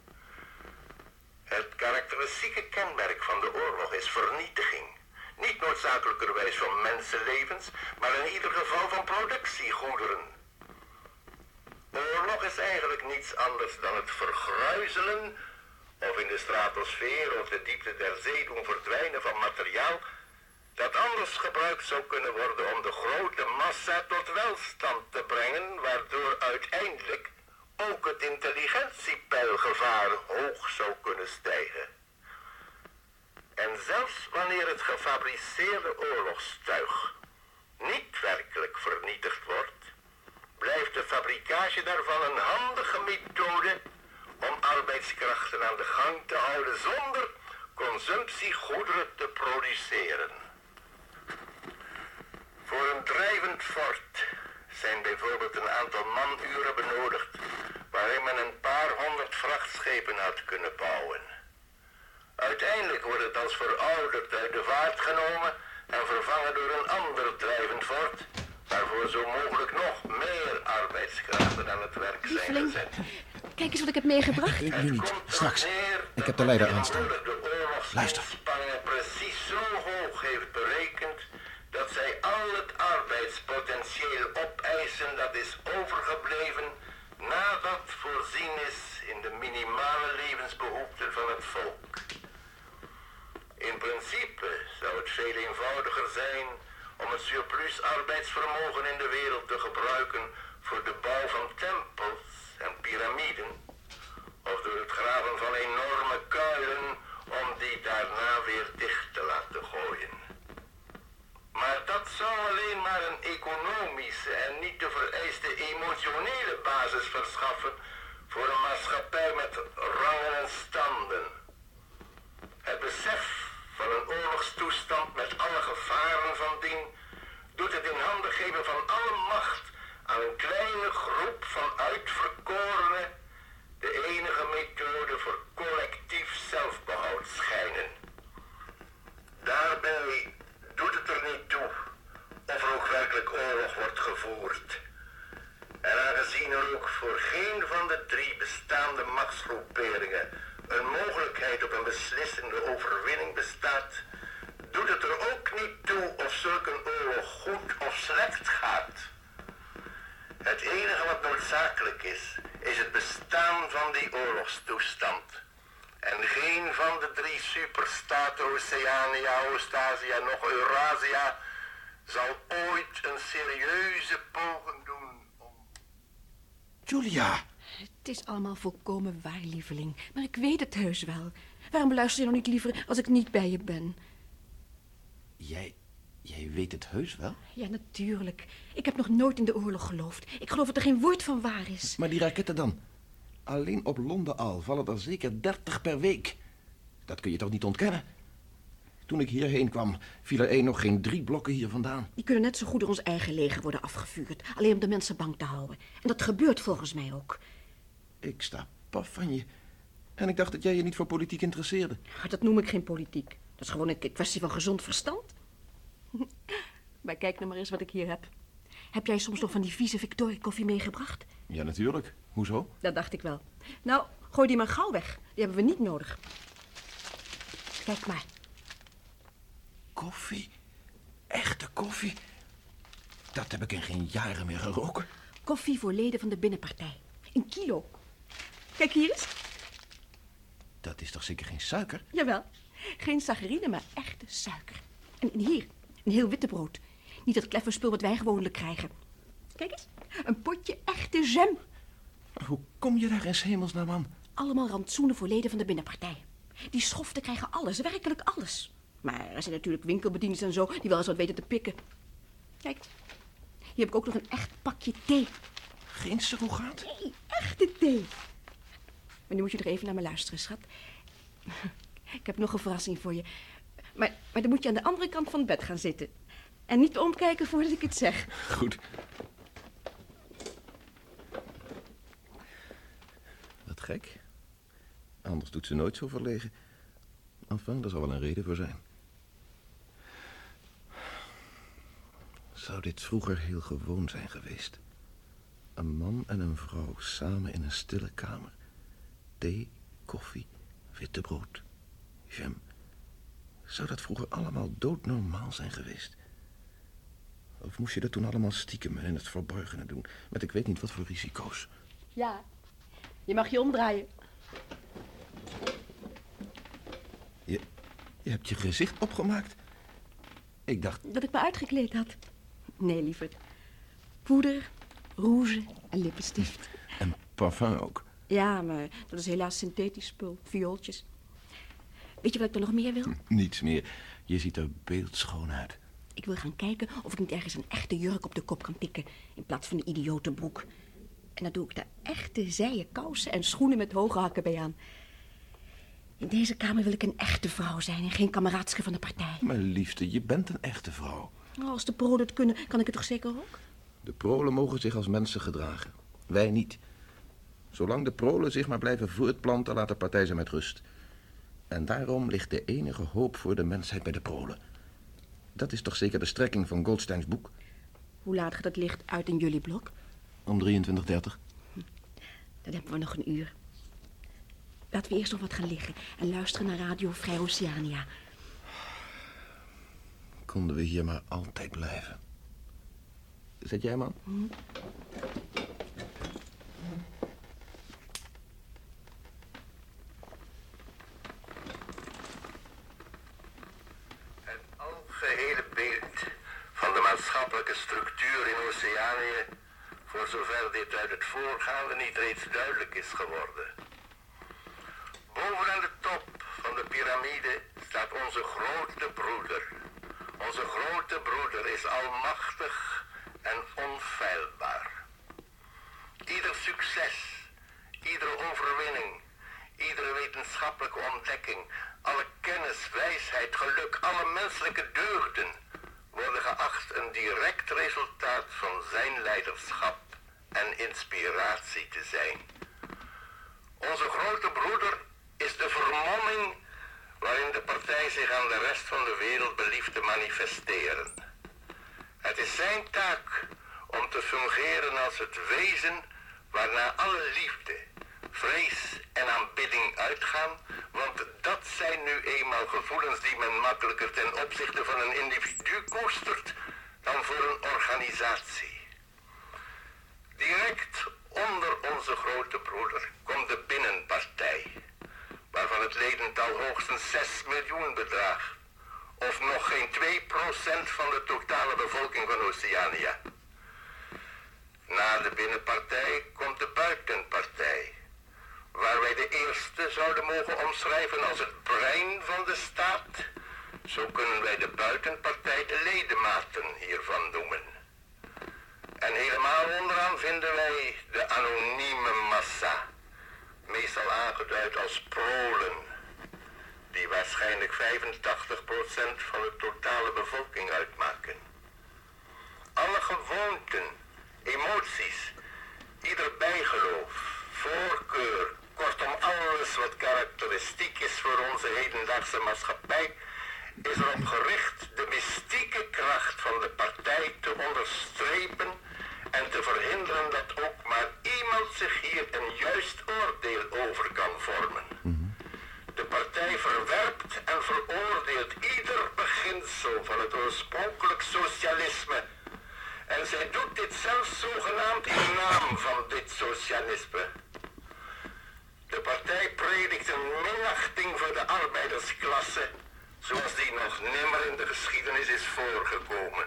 Het karakteristieke kenmerk van de oorlog is vernietiging. Niet noodzakelijkerwijs van mensenlevens, maar in ieder geval van productiegoederen. Oorlog is eigenlijk niets anders dan het vergruizelen of in de stratosfeer of de diepte der zee doen verdwijnen van materiaal dat anders gebruikt zou kunnen worden om de grote massa tot welstand te brengen, waardoor uiteindelijk ook het intelligentiepeilgevaar hoog zou kunnen stijgen. En zelfs wanneer het gefabriceerde oorlogstuig niet werkelijk vernietigd wordt, blijft de fabricage daarvan een handige methode om arbeidskrachten aan de gang te houden zonder consumptiegoederen te produceren. Voor een drijvend fort zijn bijvoorbeeld een aantal manuren benodigd waarin men een paar honderd vrachtschepen had kunnen bouwen. Uiteindelijk wordt het als verouderd uit de vaart genomen en vervangen door een ander drijvend fort, waarvoor zo mogelijk nog meer arbeidskrachten aan het werk zijn Lieveling, gezet. kijk eens wat ik heb meegebracht. Uh, nu niet, straks. Ik heb de leider aanstaan. Luister. Spanningen precies zo hoog heeft berekend dat zij al het arbeidspotentieel opeisen dat is overgebleven nadat voorzien is in de minimale levensbehoeften van het volk. In principe zou het veel eenvoudiger zijn om het surplus arbeidsvermogen in de wereld te gebruiken voor de bouw van tempels en piramiden, of door het graven van enorme kuilen om die daarna weer dicht te laten gooien. Maar dat zou alleen maar een economische en niet de vereiste emotionele basis verschaffen voor een maatschappij met rangen en standen. Het besef van een oorlogstoestand met alle gevaren van dien doet het in handen geven van alle macht aan een kleine groep van uitverkorenen de enige methode voor collectief zelfbehoud schijnen. Daarbij doet het er niet toe of er ook werkelijk oorlog wordt gevoerd. En aangezien er ook voor geen van de drie bestaande machtsgroeperingen een mogelijkheid op een beslissende overwinning bestaat, doet het er ook niet toe of zulk een oorlog goed of slecht gaat. Het enige wat noodzakelijk is, is het bestaan van die oorlogstoestand. En geen van de drie superstaten Oceania, Oost-Azië en nog Eurasia zal ooit een serieuze poging doen om... Julia! Het is allemaal volkomen waar, lieveling. Maar ik weet het heus wel. Waarom luister je nou niet liever als ik niet bij je ben? Jij... jij weet het heus wel? Ja, natuurlijk. Ik heb nog nooit in de oorlog geloofd. Ik geloof dat er geen woord van waar is. Maar die raketten dan? Alleen op Londen al vallen er zeker dertig per week. Dat kun je toch niet ontkennen? Toen ik hierheen kwam, viel er één nog geen drie blokken hier vandaan. Die kunnen net zo goed door ons eigen leger worden afgevuurd. Alleen om de mensen bang te houden. En dat gebeurt volgens mij ook. Ik sta paf van je. En ik dacht dat jij je niet voor politiek interesseerde. Maar dat noem ik geen politiek. Dat is gewoon een kwestie van gezond verstand. Maar kijk nou maar eens wat ik hier heb. Heb jij soms nog van die vieze Victoria koffie meegebracht? Ja, natuurlijk. Hoezo? Dat dacht ik wel. Nou, gooi die maar gauw weg. Die hebben we niet nodig. Kijk maar. Koffie? Echte koffie? Dat heb ik in geen jaren meer geroken. Koffie voor leden van de binnenpartij. Een kilo. Kijk hier eens. Dat is toch zeker geen suiker? Jawel. Geen saccharine, maar echte suiker. En, en hier, een heel witte brood. Niet dat kleffe spul wat wij gewoonlijk krijgen. Kijk eens, een potje echte jam. Hoe kom je daar in 's hemelsnaam aan? Allemaal rantsoenen voor leden van de binnenpartij. Die schoften krijgen alles, werkelijk alles. Maar er zijn natuurlijk winkelbedieners en zo die wel eens wat weten te pikken. Kijk, hier heb ik ook nog een echt pakje thee. Geen surrogaat? Nee, echte thee. Maar nu moet je er even naar me luisteren, schat. Ik heb nog een verrassing voor je. Maar, maar dan moet je aan de andere kant van het bed gaan zitten. En niet omkijken voordat ik het zeg. Goed. Wat gek. Anders doet ze nooit zo verlegen. Enfin, daar zal wel een reden voor zijn. Zou dit vroeger heel gewoon zijn geweest? Een man en een vrouw samen in een stille kamer. Thee, koffie, witte brood, jam. Zou dat vroeger allemaal doodnormaal zijn geweest? Of moest je dat toen allemaal stiekem en in het verborgene doen? Met ik weet niet wat voor risico's. Ja, je mag je omdraaien. Je, je hebt je gezicht opgemaakt? Ik dacht... Dat ik me uitgekleed had. Nee, lieverd. Poeder, rouge en lippenstift. En parfum ook. Ja, maar dat is helaas synthetisch spul. Viooltjes. Weet je wat ik dan nog meer wil? Niets meer. Je ziet er beeldschoon uit. Ik wil gaan kijken of ik niet ergens een echte jurk op de kop kan tikken... in plaats van een idiote broek. En dan doe ik daar echte zijen kousen en schoenen met hoge hakken bij aan. In deze kamer wil ik een echte vrouw zijn en geen kameraadske van de partij. Mijn liefste, je bent een echte vrouw. Oh, als de prolen het kunnen, kan ik het toch zeker ook? De prolen mogen zich als mensen gedragen. Wij niet. Zolang de prolen zich maar blijven voortplanten, laat de partij ze met rust. En daarom ligt de enige hoop voor de mensheid bij de prolen. Dat is toch zeker de strekking van Goldsteins boek? Hoe laat gaat het licht uit in jullie blok? Om drieëntwintig dertig. Dan hebben we nog een uur. Laten we eerst nog wat gaan liggen en luisteren naar Radio Vrij Oceania. Konden we hier maar altijd blijven. Zet jij hem aan? Hm. Het algehele beeld van de maatschappelijke structuur in Oceanië, voor zover dit uit het voorgaande niet reeds duidelijk is geworden. Boven aan de top van de piramide staat onze grote broeder. Onze grote broeder is almachtig en onfeilbaar. Ieder succes, iedere overwinning, iedere wetenschappelijke ontdekking, alle kennis, wijsheid, geluk, alle menselijke deugden worden geacht een direct resultaat van zijn leiderschap en inspiratie te zijn. Onze grote broeder is de vermomming waarin de partij zich aan de rest van de wereld belieft te manifesteren. Het is zijn taak om te fungeren als het wezen waarna alle liefde, vrees en aanbidding uitgaan, want dat zijn nu eenmaal gevoelens die men makkelijker ten opzichte van een individu koestert dan voor een organisatie. Direct onder onze grote broeder komt de binnenpartij, waarvan het ledental hoogstens zes miljoen bedraagt, of nog geen twee procent van de totale bevolking van Oceania. Na de binnenpartij komt de buitenpartij, waar wij de eerste zouden mogen omschrijven als het brein van de staat. Zo kunnen wij de buitenpartij de ledematen hiervan noemen. En helemaal onderaan vinden wij de anonieme massa, meestal aangeduid als prolen, die waarschijnlijk vijfentachtig procent van de totale bevolking uitmaken. Alle gewoonten, emoties, ieder bijgeloof, voorkeur, kortom alles wat karakteristiek is voor onze hedendaagse maatschappij, is erop gericht de mystieke kracht van de partij te onderstrepen en te verhinderen dat ook maar iemand zich hier een juist oordeel over kan vormen. De partij verwerpt en veroordeelt ieder beginsel van het oorspronkelijk socialisme. En zij doet dit zelfs zogenaamd in naam van dit socialisme. De partij predikt een minachting voor de arbeidersklasse, zoals die nog nimmer in de geschiedenis is voorgekomen.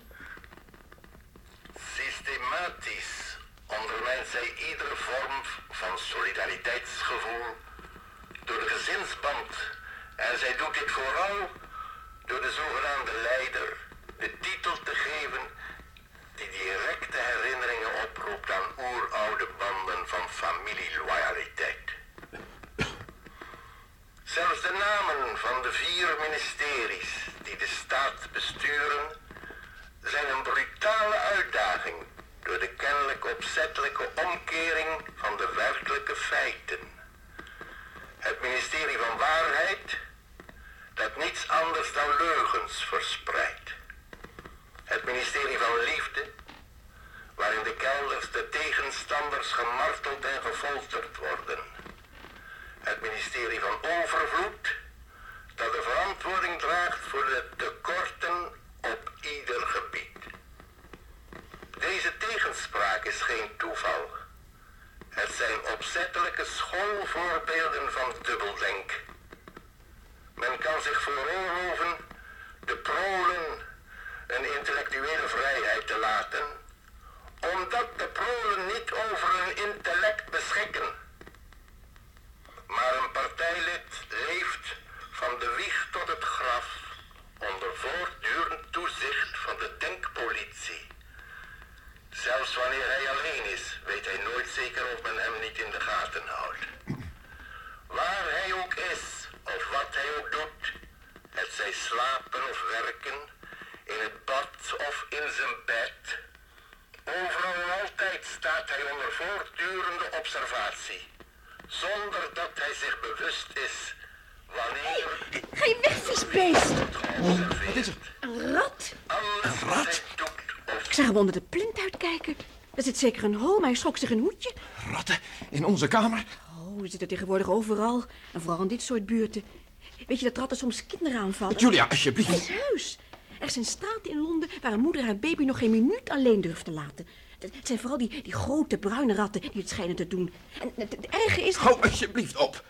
Systematisch ondermijnt zij iedere vorm van solidariteitsgevoel door de gezinsband. En zij doet dit vooral door de zogenaamde leider de titel te geven die directe herinneringen oproept aan oeroude banden van familieloyaliteit. Zelfs de namen van de vier ministeries die de staat besturen zijn een brutale uitdaging door de kennelijk opzettelijke omkering van de werkelijke feiten. Het ministerie van Waarheid, dat niets anders dan leugens verspreidt. Het ministerie van Liefde, waarin de kelders de tegenstanders gemarteld en gefolterd worden. Het ministerie van Overvloed, dat de verantwoording draagt voor de tekorten op ieder gebied. Deze tegenspraak is geen toeval. Het zijn opzettelijke schoolvoorbeelden van dubbeldenk. Men kan zich veroorloven de prolen een intellectuele vrijheid te laten, omdat de prolen niet over hun intellect beschikken. Maar een partijlid leeft van politie. Zelfs wanneer hij alleen is, weet hij nooit zeker of men hem niet in de gaten houdt. Waar hij ook is, of wat hij ook doet, het zij slapen of werken, in het bad of in zijn bed, overal en altijd staat hij onder voortdurende observatie, zonder dat hij zich bewust is wanneer... Hey, ga je weg, viesbeest! Wat is er? Een rat. Een rat? Ik zag hem onder de plint uitkijken. Er zit zeker een hol, maar hij schrok zich een hoedje. Ratten? In onze kamer? Oh, we zitten tegenwoordig overal. En vooral in dit soort buurten. Weet je dat ratten soms kinderen aanvallen? Julia, alsjeblieft. Het is heus. Er zijn straten in Londen waar een moeder haar baby nog geen minuut alleen durft te laten. Het zijn vooral die, die grote bruine ratten die het schijnen te doen. En het, het erge is... Hou alsjeblieft op.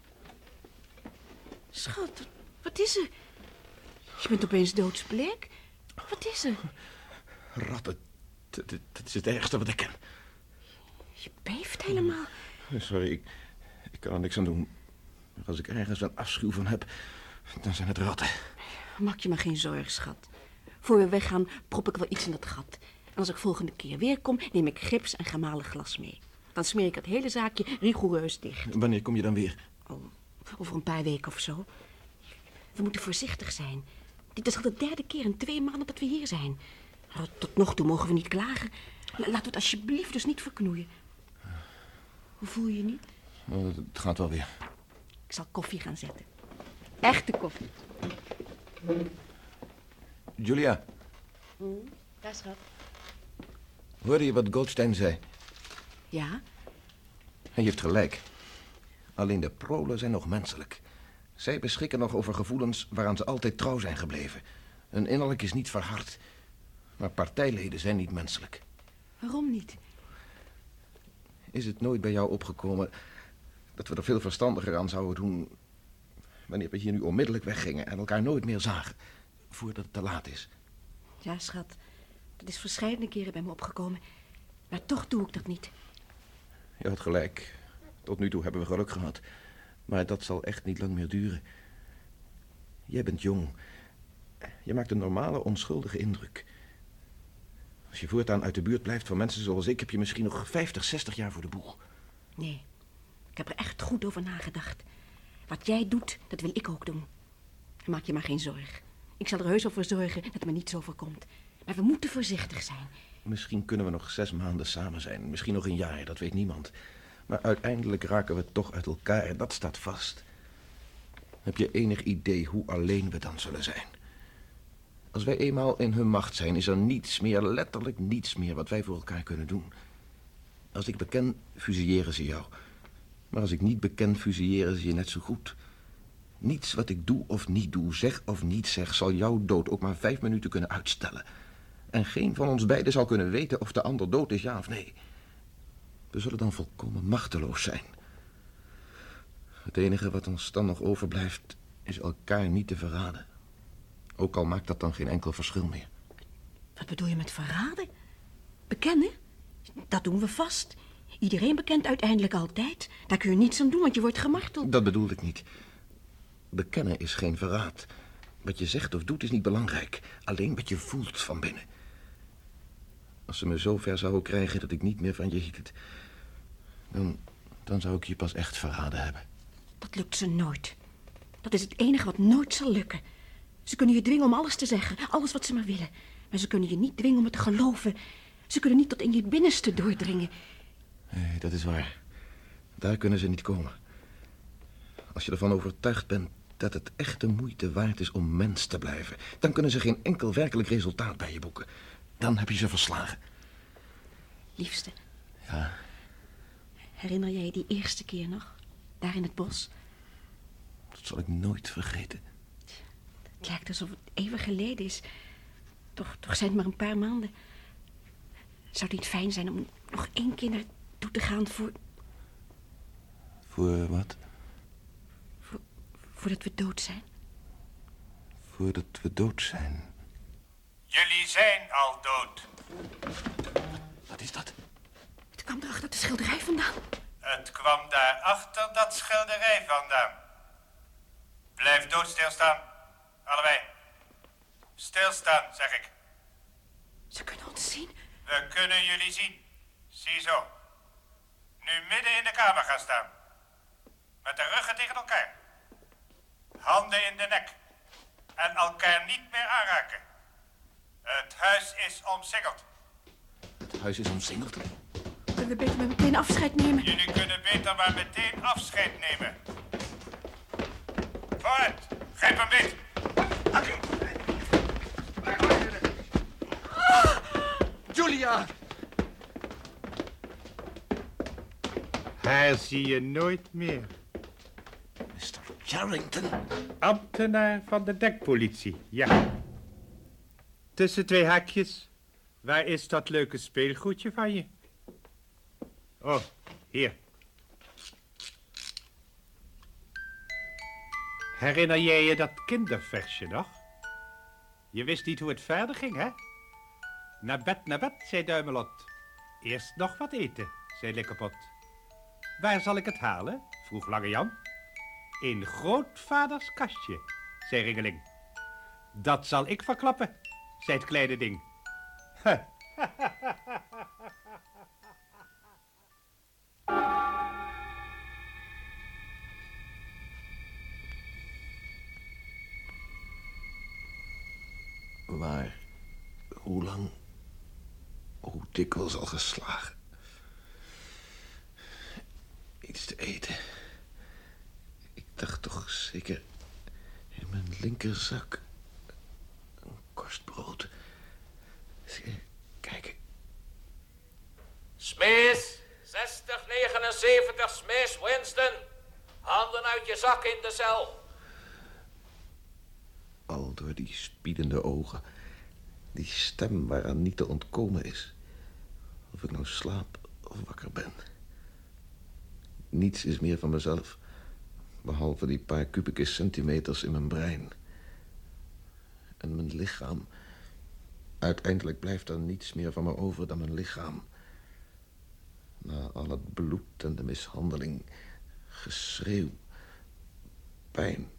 Schat, wat is er? Je bent opeens doodsbleek. Wat is er? Ratten, dat, dat is het ergste wat ik ken. Je beeft helemaal. Sorry, ik, ik kan er niks aan doen. Maar als ik ergens een afschuw van heb, dan zijn het ratten. Maak je maar geen zorgen, schat. Voor we weggaan, prop ik wel iets in dat gat. En als ik volgende keer weer kom, neem ik gips en gemalen glas mee. Dan smeer ik het hele zaakje rigoureus dicht. Wanneer kom je dan weer? Oh, over een paar weken of zo. We moeten voorzichtig zijn. Dit is al de derde keer in twee maanden dat we hier zijn. Tot nog toe mogen we niet klagen. Laten we het alsjeblieft dus niet verknoeien. Hoe voel je je niet? Oh, het gaat wel weer. Ik zal koffie gaan zetten. Echte koffie. Julia. Mm, daar, schat. Hoorde je wat Goldstein zei? Ja? Hij heeft gelijk. Alleen de prolen zijn nog menselijk. Zij beschikken nog over gevoelens waaraan ze altijd trouw zijn gebleven. Hun innerlijk is niet verhard. Maar partijleden zijn niet menselijk. Waarom niet? Is het nooit bij jou opgekomen dat we er veel verstandiger aan zouden doen wanneer we hier nu onmiddellijk weggingen en elkaar nooit meer zagen, voordat het te laat is? Ja, schat. Dat is verscheidene keren bij me opgekomen. Maar toch doe ik dat niet. Je had gelijk. Tot nu toe hebben we geluk gehad. Maar dat zal echt niet lang meer duren. Jij bent jong. Je maakt een normale, onschuldige indruk. Als je voortaan uit de buurt blijft van mensen zoals ik, heb je misschien nog vijftig, zestig jaar voor de boeg. Nee, ik heb er echt goed over nagedacht. Wat jij doet, dat wil ik ook doen. Maak je maar geen zorg. Ik zal er heus wel voor zorgen dat het me niet zo voorkomt. Maar we moeten voorzichtig zijn. Misschien kunnen we nog zes maanden samen zijn. Misschien nog een jaar, dat weet niemand. Maar uiteindelijk raken we toch uit elkaar en dat staat vast. Heb je enig idee hoe alleen we dan zullen zijn? Als wij eenmaal in hun macht zijn, is er niets meer, letterlijk niets meer wat wij voor elkaar kunnen doen. Als ik beken, fusilleren ze jou. Maar als ik niet beken, fusilleren ze je net zo goed. Niets wat ik doe of niet doe, zeg of niet zeg, zal jouw dood ook maar vijf minuten kunnen uitstellen. En geen van ons beiden zal kunnen weten of de ander dood is, ja of nee. We zullen dan volkomen machteloos zijn. Het enige wat ons dan nog overblijft, is elkaar niet te verraden. Ook al maakt dat dan geen enkel verschil meer. Wat bedoel je met verraden? Bekennen? Dat doen we vast. Iedereen bekent uiteindelijk altijd. Daar kun je niets aan doen, want je wordt gemarteld. Dat bedoelde ik niet. Bekennen is geen verraad. Wat je zegt of doet is niet belangrijk. Alleen wat je voelt van binnen. Als ze me zo ver zouden krijgen dat ik niet meer van je hield, dan, dan zou ik je pas echt verraden hebben. Dat lukt ze nooit. Dat is het enige wat nooit zal lukken. Ze kunnen je dwingen om alles te zeggen, alles wat ze maar willen. Maar ze kunnen je niet dwingen om het te geloven. Ze kunnen niet tot in je binnenste doordringen. Nee, dat is waar. Daar kunnen ze niet komen. Als je ervan overtuigd bent dat het echt de moeite waard is om mens te blijven, dan kunnen ze geen enkel werkelijk resultaat bij je boeken. Dan heb je ze verslagen. Liefste. Ja? Herinner jij je die eerste keer nog? Daar in het bos? Dat zal ik nooit vergeten. Het lijkt alsof het even geleden is. Toch, toch zijn het maar een paar maanden. Zou het niet fijn zijn om nog één keer naartoe te gaan voor... Voor wat? Voor, voordat we dood zijn. Voordat we dood zijn. Jullie zijn al dood. Wat is dat? Het kwam erachter de schilderij vandaan. Het kwam daar achter dat schilderij vandaan. Blijf dood stilstaan. Allebei. Stilstaan, zeg ik. Ze zien? We kunnen jullie zien. Ziezo. Nu midden in de kamer gaan staan. Met de ruggen tegen elkaar. Handen in de nek. En elkaar niet meer aanraken. Het huis is omsingeld. Het huis is omsingeld. Kunnen we beter maar meteen afscheid nemen? Jullie kunnen beter maar meteen afscheid nemen. Vooruit. Grijp hem beet. Julia! Haar zie je nooit meer. mister Charrington. Ambtenaar van de dekpolitie, ja. Tussen twee haakjes. Waar is dat leuke speelgoedje van je? Oh, hier. Herinner jij je dat kinderversje nog? Je wist niet hoe het verder ging, hè? Naar bed, naar bed, zei Duimelot. Eerst nog wat eten, zei Likkepot. Waar zal ik het halen? Vroeg Lange Jan. In grootvaders kastje, zei Ringeling. Dat zal ik verklappen, zei het kleine ding. Maar hoe lang, hoe dikwijls al geslagen. Iets te eten. Ik dacht toch zeker in mijn linkerzak. Een korst brood. Kijk. Smith, zestig negenenzeventig, Smith, Winston. Handen uit je zak in de cel. Al door die spiedende ogen. Die stem waaraan niet te ontkomen is. Of ik nou slaap of wakker ben. Niets is meer van mezelf. Behalve die paar kubieke centimeters in mijn brein. En mijn lichaam. Uiteindelijk blijft er niets meer van me over dan mijn lichaam. Na al het bloed en de mishandeling. Geschreeuw. Pijn.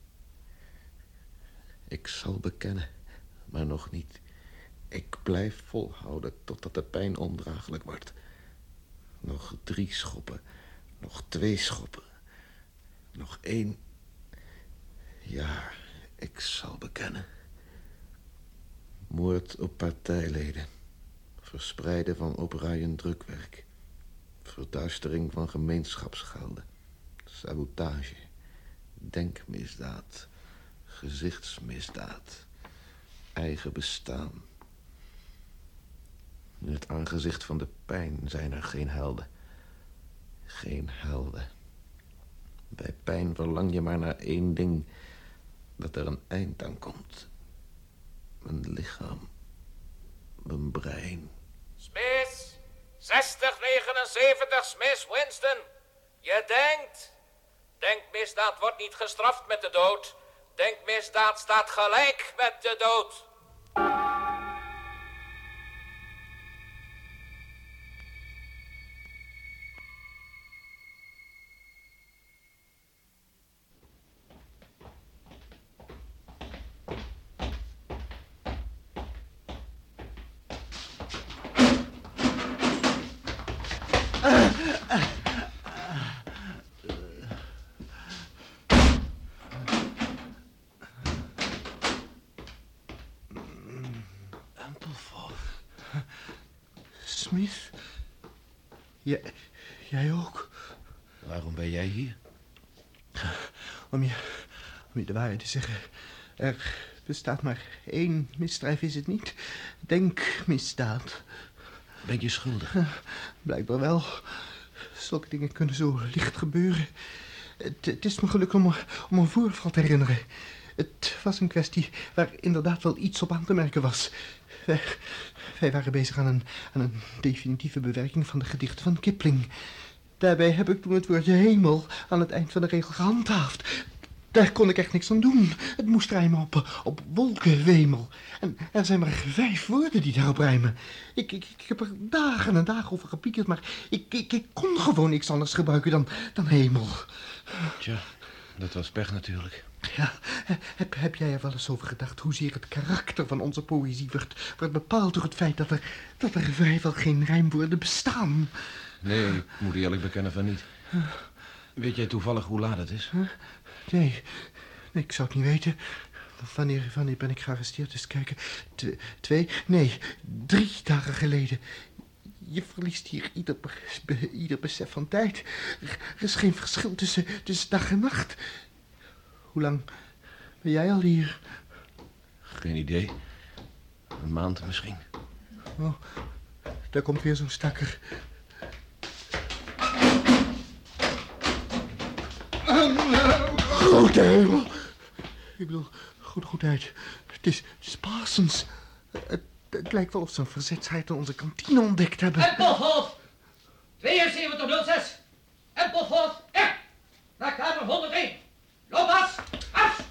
Ik zal bekennen, maar nog niet. Ik blijf volhouden totdat de pijn ondraaglijk wordt. Nog drie schoppen. Nog twee schoppen. Nog één. Ja, ik zal bekennen. Moord op partijleden. Verspreiden van opruiend drukwerk. Verduistering van gemeenschapsgelden. Sabotage. Denkmisdaad. Gezichtsmisdaad. Eigen bestaan. In het aangezicht van de pijn zijn er geen helden. Geen helden. Bij pijn verlang je maar naar één ding. Dat er een eind aan komt. Mijn lichaam. Mijn brein. Smith, zestig negenenzeventig, Smith, Winston. Je denkt. Denkmisdaad wordt niet gestraft met de dood. Denkmisdaad staat gelijk met de dood. Smith? Jij, jij ook? Waarom ben jij hier? Om je, om je de waarheid te zeggen. Er bestaat maar één misdrijf, is het niet? Denkmisdaad. Ben je schuldig? Blijkbaar wel. Zulke dingen kunnen zo licht gebeuren. Het, het is me gelukt om, om een voorval te herinneren. Het was een kwestie waar inderdaad wel iets op aan te merken was. Wij, wij waren bezig aan een, aan een definitieve bewerking van de gedichten van Kipling. Daarbij heb ik toen het woordje hemel aan het eind van de regel gehandhaafd. Daar kon ik echt niks aan doen. Het moest rijmen op, op wolkenwemel. En er zijn maar vijf woorden die daarop rijmen. Ik, ik, ik heb er dagen en dagen over gepiekerd, maar ik, ik, ik kon gewoon niks anders gebruiken dan, dan hemel. Tja, dat was pech natuurlijk. Ja, heb, heb jij er wel eens over gedacht hoezeer het karakter van onze poëzie wordt, wordt bepaald door het feit dat er, dat er vrijwel geen rijmwoorden bestaan? Nee, ik moet eerlijk bekennen van niet. Weet jij toevallig hoe laat het is? Huh? Nee, nee, ik zou het niet weten. Wanneer, wanneer ben ik gearresteerd? Eens kijken. Twe, twee, nee, drie dagen geleden. Je verliest hier ieder, be, ieder besef van tijd. Er is geen verschil tussen, tussen dag en nacht. Hoe lang ben jij al hier? Geen idee. Een maand misschien. Oh, daar komt weer zo'n stakker. Grote hemel. Ik bedoel, goed, goedheid. Het is, het is Parsons. Het, het lijkt wel of ze een verzetsheid in onze kantine ontdekt hebben. Empelhof! tweeënzeventig nul zes. Empelhof, echt! Naar kamer honderdéén. Loop af! Af!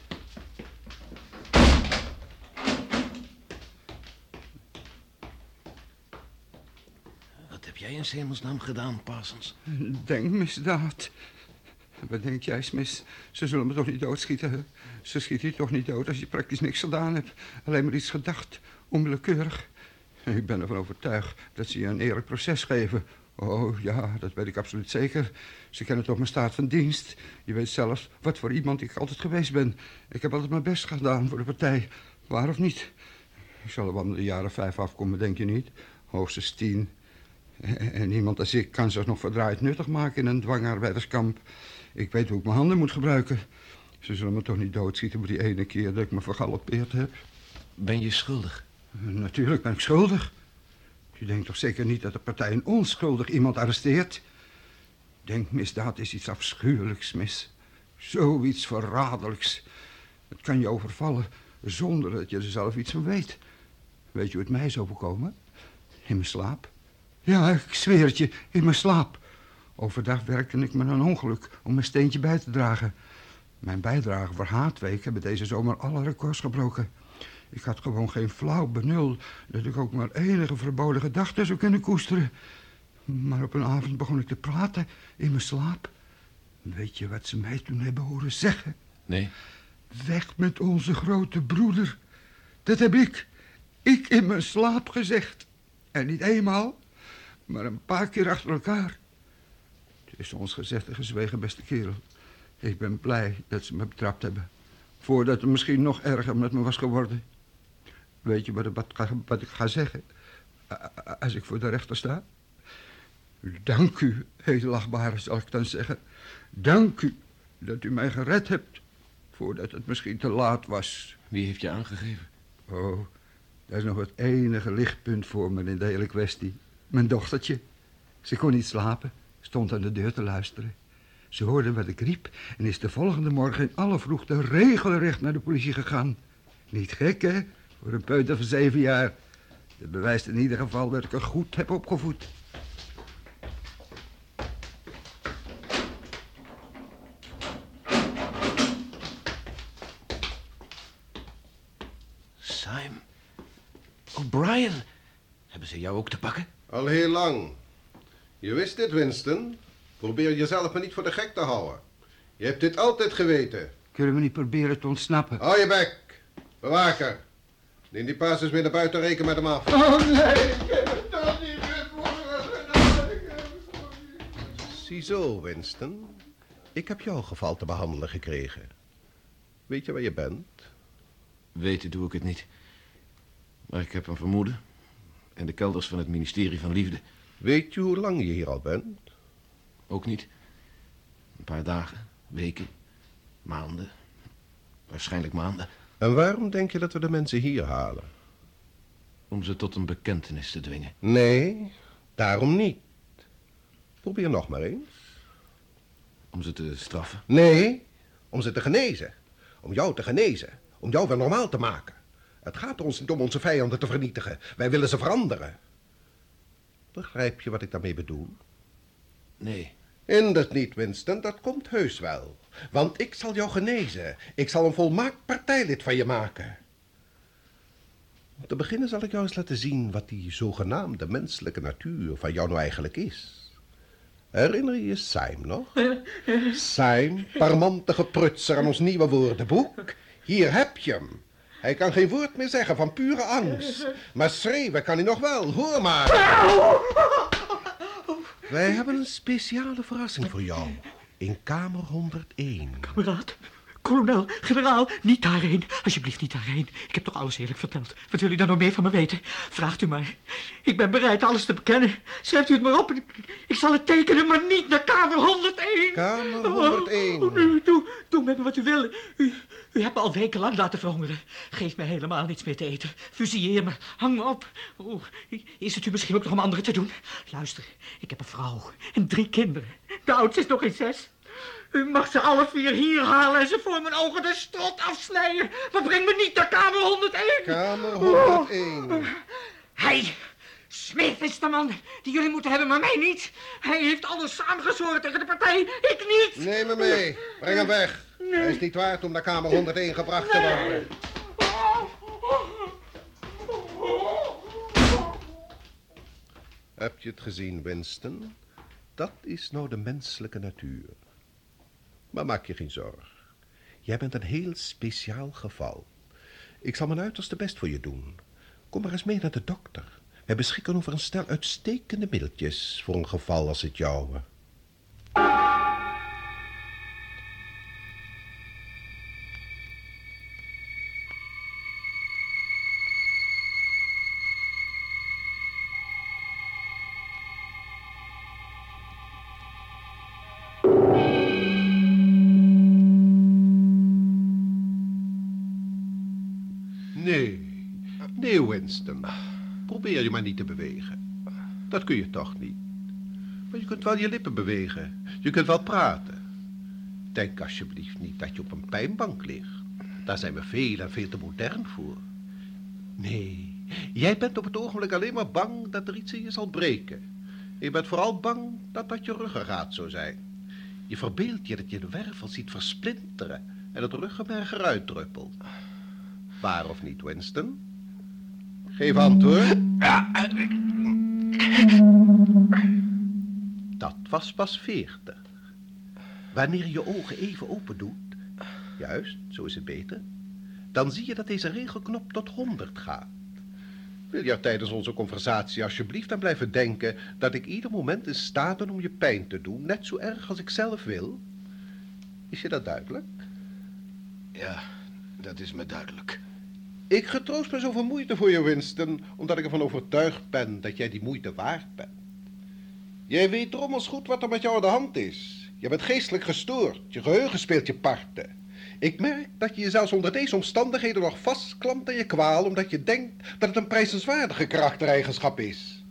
Wat heb jij in 's hemelsnaam gedaan, Parsons? Denkmisdaad. Wat denk jij, Smith? Ze zullen me toch niet doodschieten? Ze schieten je toch niet dood als je praktisch niks gedaan hebt. Alleen maar iets gedacht, onwillekeurig. Ik ben ervan overtuigd dat ze je een eerlijk proces geven. Oh ja, dat weet ik absoluut zeker. Ze kennen toch mijn staat van dienst. Je weet zelfs wat voor iemand ik altijd geweest ben. Ik heb altijd mijn best gedaan voor de partij. Waar of niet? Ik zal er wel de jaren vijf afkomen, denk je niet? Hoogstens tien. En iemand als ik kan zich nog verdraaid nuttig maken in een dwangarbeiderskamp. Ik weet hoe ik mijn handen moet gebruiken. Ze zullen me toch niet doodschieten voor die ene keer dat ik me vergalopeerd heb. Ben je schuldig? Natuurlijk ben ik schuldig. Je denkt toch zeker niet dat de partij een onschuldig iemand arresteert? Denkmisdaad is iets afschuwelijks, mis. Zoiets verraderlijks. Het kan je overvallen zonder dat je er zelf iets van weet. Weet je hoe het mij is overkomen? In mijn slaap. Ja, ik zweer het je, in mijn slaap. Overdag werkte ik met een ongeluk om mijn steentje bij te dragen. Mijn bijdrage voor Haatweek hebben deze zomer alle records gebroken. Ik had gewoon geen flauw benul dat ik ook maar enige verboden gedachten zou kunnen koesteren. Maar op een avond begon ik te praten in mijn slaap. Weet je wat ze mij toen hebben horen zeggen? Nee. Weg met onze grote broeder. Dat heb ik, ik in mijn slaap gezegd. En niet eenmaal, maar een paar keer achter elkaar. Het is ons gezegd en gezwegen, beste kerel. Ik ben blij dat ze me betrapt hebben. Voordat het misschien nog erger met me was geworden. Weet je wat, wat, wat ik ga zeggen? Als ik voor de rechter sta? Dank u, edelachtbare, zal ik dan zeggen. Dank u dat u mij gered hebt. Voordat het misschien te laat was. Wie heeft je aangegeven? Oh, dat is nog het enige lichtpunt voor me in de hele kwestie. Mijn dochtertje. Ze kon niet slapen. Stond aan de deur te luisteren. Ze hoorde wat ik riep en is de volgende morgen in alle vroegte regelrecht naar de politie gegaan. Niet gek, hè? Voor een peuter van zeven jaar. Dat bewijst in ieder geval dat ik haar goed heb opgevoed. Simon. O'Brien. Hebben ze jou ook te pakken? Al heel lang. Je wist dit, Winston. Probeer jezelf maar niet voor de gek te houden. Je hebt dit altijd geweten. Kunnen we niet proberen te ontsnappen? Hou je bek. Bewaker. Neem die paas eens mee naar buiten, reken met hem af. Oh nee, ik heb het toch niet meer voor. Ziezo, Winston. Ik heb jouw geval te behandelen gekregen. Weet je waar je bent? Weten doe ik het niet. Maar ik heb een vermoeden. In de kelders van het ministerie van Liefde. Weet je hoe lang je hier al bent? Ook niet. Een paar dagen, weken, maanden. Waarschijnlijk maanden. En waarom denk je dat we de mensen hier halen? Om ze tot een bekentenis te dwingen. Nee, daarom niet. Probeer nog maar eens. Om ze te straffen? Nee, om ze te genezen. Om jou te genezen. Om jou weer normaal te maken. Het gaat ons niet om onze vijanden te vernietigen. Wij willen ze veranderen. Begrijp je wat ik daarmee bedoel? Nee. Inderdaad niet, Winston. Dat komt heus wel. Want ik zal jou genezen. Ik zal een volmaakt partijlid van je maken. Om te beginnen zal ik jou eens laten zien wat die zogenaamde menselijke natuur van jou nou eigenlijk is. Herinner je je Sijm nog? Sijm, parmantige prutser aan ons nieuwe woordenboek. Hier heb je hem. Hij kan geen woord meer zeggen van pure angst. Maar schreeuwen kan hij nog wel, hoor maar. Wij hebben een speciale verrassing voor jou. In kamer honderdéén. Kameraad, kolonel, generaal, niet daarheen. Alsjeblieft niet daarheen. Ik heb toch alles eerlijk verteld. Wat wil u dan nog meer van me weten? Vraagt u maar. Ik ben bereid alles te bekennen. Schrijft u het maar op. Ik, ik zal het tekenen, maar niet naar kamer honderdéén. Kamer honderdéén. Oh, nu, doe, doe met me wat u wil. U, u hebt me al wekenlang laten verhongeren. Geef me helemaal niets meer te eten. Fusilleer me. Hang me op. Oh, is het u misschien ook nog om anderen te doen? Luister, ik heb een vrouw en drie kinderen. De oudste is nog geen zes. U mag ze alle vier hier halen en ze voor mijn ogen de strot afsnijden. Maar breng me niet naar kamer honderdéén. Kamer honderdéén. Oh. Hij, Smith is de man die jullie moeten hebben, maar mij niet. Hij heeft alles samengezworen tegen de partij. Ik niet. Neem hem mee. Breng hem weg. Nee. Hij is niet waard om naar kamer honderdéén gebracht nee. te worden. Heb je het gezien, Winston? Dat is nou de menselijke natuur. Maar maak je geen zorg. Jij bent een heel speciaal geval. Ik zal mijn uiterste best voor je doen. Kom maar eens mee naar de dokter. Wij beschikken over een stel uitstekende middeltjes voor een geval als het jouwe. Nee, nee Winston. Probeer je maar niet te bewegen. Dat kun je toch niet. Maar je kunt wel je lippen bewegen. Je kunt wel praten. Denk alsjeblieft niet dat je op een pijnbank ligt. Daar zijn we veel en veel te modern voor. Nee, jij bent op het ogenblik alleen maar bang dat er iets in je zal breken. Je bent vooral bang dat dat je ruggengraat zou zijn. Je verbeeldt je dat je de wervel ziet versplinteren en het ruggenmerg eruit druppelt. Waar of niet, Winston? Geef antwoord. Dat was pas veertig. Wanneer je je ogen even open doet, juist, zo is het beter, dan zie je dat deze regelknop tot honderd gaat. Wil je tijdens onze conversatie alsjeblieft aan blijven denken dat ik ieder moment in staat ben om je pijn te doen, net zo erg als ik zelf wil? Is je dat duidelijk? Ja, dat is me duidelijk. Ik getroost me zoveel moeite voor je, Winston, omdat ik ervan overtuigd ben dat jij die moeite waard bent. Jij weet drommels goed wat er met jou aan de hand is. Je bent geestelijk gestoord, je geheugen speelt je parten. Ik merk dat je je zelfs onder deze omstandigheden nog vastklampt aan je kwaal, omdat je denkt dat het een prijzenswaardige karaktereigenschap is.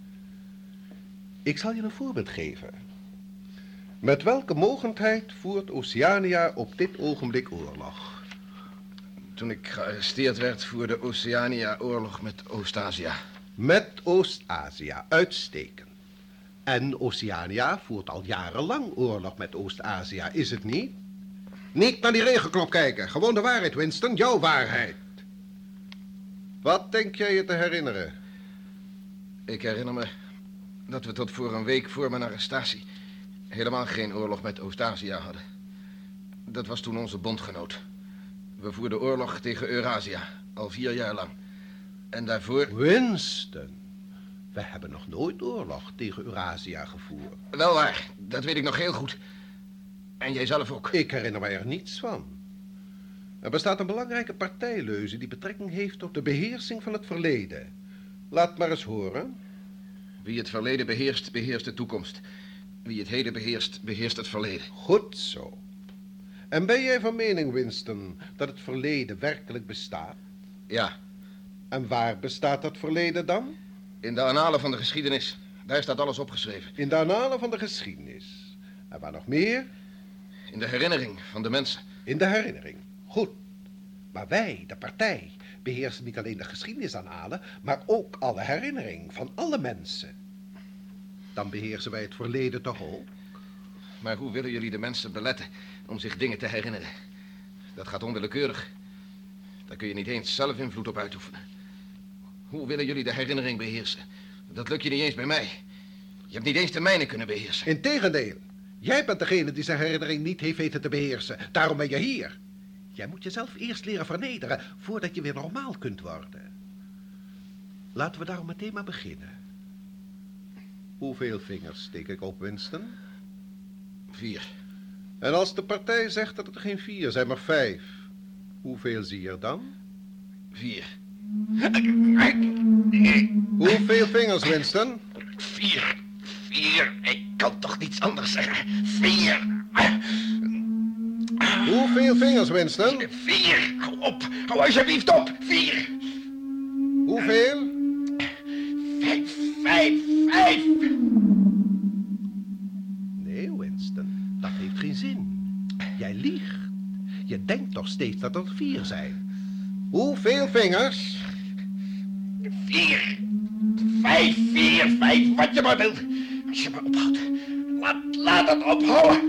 Ik zal je een voorbeeld geven. Met welke mogendheid voert Oceania op dit ogenblik oorlog? Toen ik gearresteerd werd, voerde Oceania oorlog met Oost-Azië. Met Oost-Azië, uitstekend. En Oceania voert al jarenlang oorlog met Oost-Azië, is het niet? Niet naar die regelknop kijken, gewoon de waarheid, Winston, jouw waarheid. Wat denk jij je te herinneren? Ik herinner me dat we tot voor een week voor mijn arrestatie helemaal geen oorlog met Oost-Azië hadden. Dat was toen onze bondgenoot. We voerden oorlog tegen Eurazië, al vier jaar lang. En daarvoor... Winston, we hebben nog nooit oorlog tegen Eurazië gevoerd. Wel waar, dat weet ik nog heel goed. En jij zelf ook. Ik herinner me er niets van. Er bestaat een belangrijke partijleuze die betrekking heeft op de beheersing van het verleden. Laat maar eens horen. Wie het verleden beheerst, beheerst de toekomst. Wie het heden beheerst, beheerst het verleden. Goed zo. En ben jij van mening, Winston, dat het verleden werkelijk bestaat? Ja. En waar bestaat dat verleden dan? In de annalen van de geschiedenis. Daar staat alles opgeschreven. In de annalen van de geschiedenis. En waar nog meer? In de herinnering van de mensen. In de herinnering. Goed. Maar wij, de partij, beheersen niet alleen de geschiedenisannalen, maar ook alle herinnering van alle mensen. Dan beheersen wij het verleden toch ook? Maar hoe willen jullie de mensen beletten om zich dingen te herinneren? Dat gaat onwillekeurig. Daar kun je niet eens zelf invloed op uitoefenen. Hoe willen jullie de herinnering beheersen? Dat lukt je niet eens bij mij. hebt niet eens de mijne kunnen beheersen. Integendeel. Jij bent degene die zijn herinnering niet heeft weten te beheersen. Daarom ben je hier. Jij moet jezelf eerst leren vernederen voordat je weer normaal kunt worden. Laten we daarom meteen maar beginnen. Hoeveel vingers steek ik op, Winston? Vier. En als de partij zegt dat het er geen vier zijn, maar vijf. Hoeveel zie je er dan? Vier. Hoeveel vingers, Winston? Vier. Vier. Ik kan toch niets anders zeggen. Vier. Hoeveel vingers, Winston? Vier. Hou op. Hou alsjeblieft op. Vier. Hoeveel? Vijf. Vijf. Vijf. Nee, Winston. Dat heeft geen zin. Jij liegt. Je denkt toch steeds dat er vier zijn. Hoeveel vingers? Vier. Vijf. Vier. Vijf. Wat je maar wilt. Als je maar ophoudt. Laat, laat het ophouden.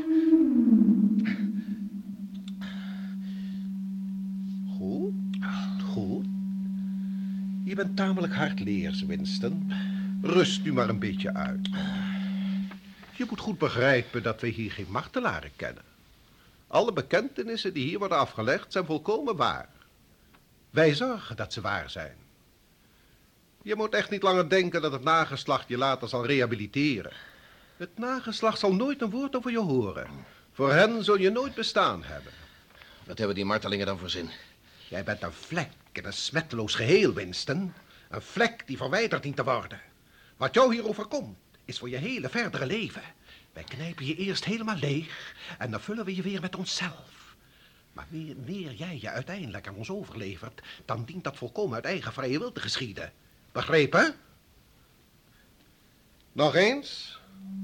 Goed. Goed. Je bent tamelijk hardleers, Winston. Rust u maar een beetje uit. Je moet goed begrijpen dat we hier geen martelaren kennen. Alle bekentenissen die hier worden afgelegd zijn volkomen waar. Wij zorgen dat ze waar zijn. Je moet echt niet langer denken dat het nageslacht je later zal rehabiliteren. Het nageslacht zal nooit een woord over je horen. Voor hen zul je nooit bestaan hebben. Wat hebben die martelingen dan voor zin? Jij bent een vlek in een smetteloos geheel, Winston. Een vlek die verwijderd dient te worden. Wat jou hier overkomt, is voor je hele verdere leven. Wij knijpen je eerst helemaal leeg en dan vullen we je weer met onszelf. Maar meer, meer jij je uiteindelijk aan ons overlevert, dan dient dat volkomen uit eigen vrije wil te geschieden. Begrepen? Nog eens?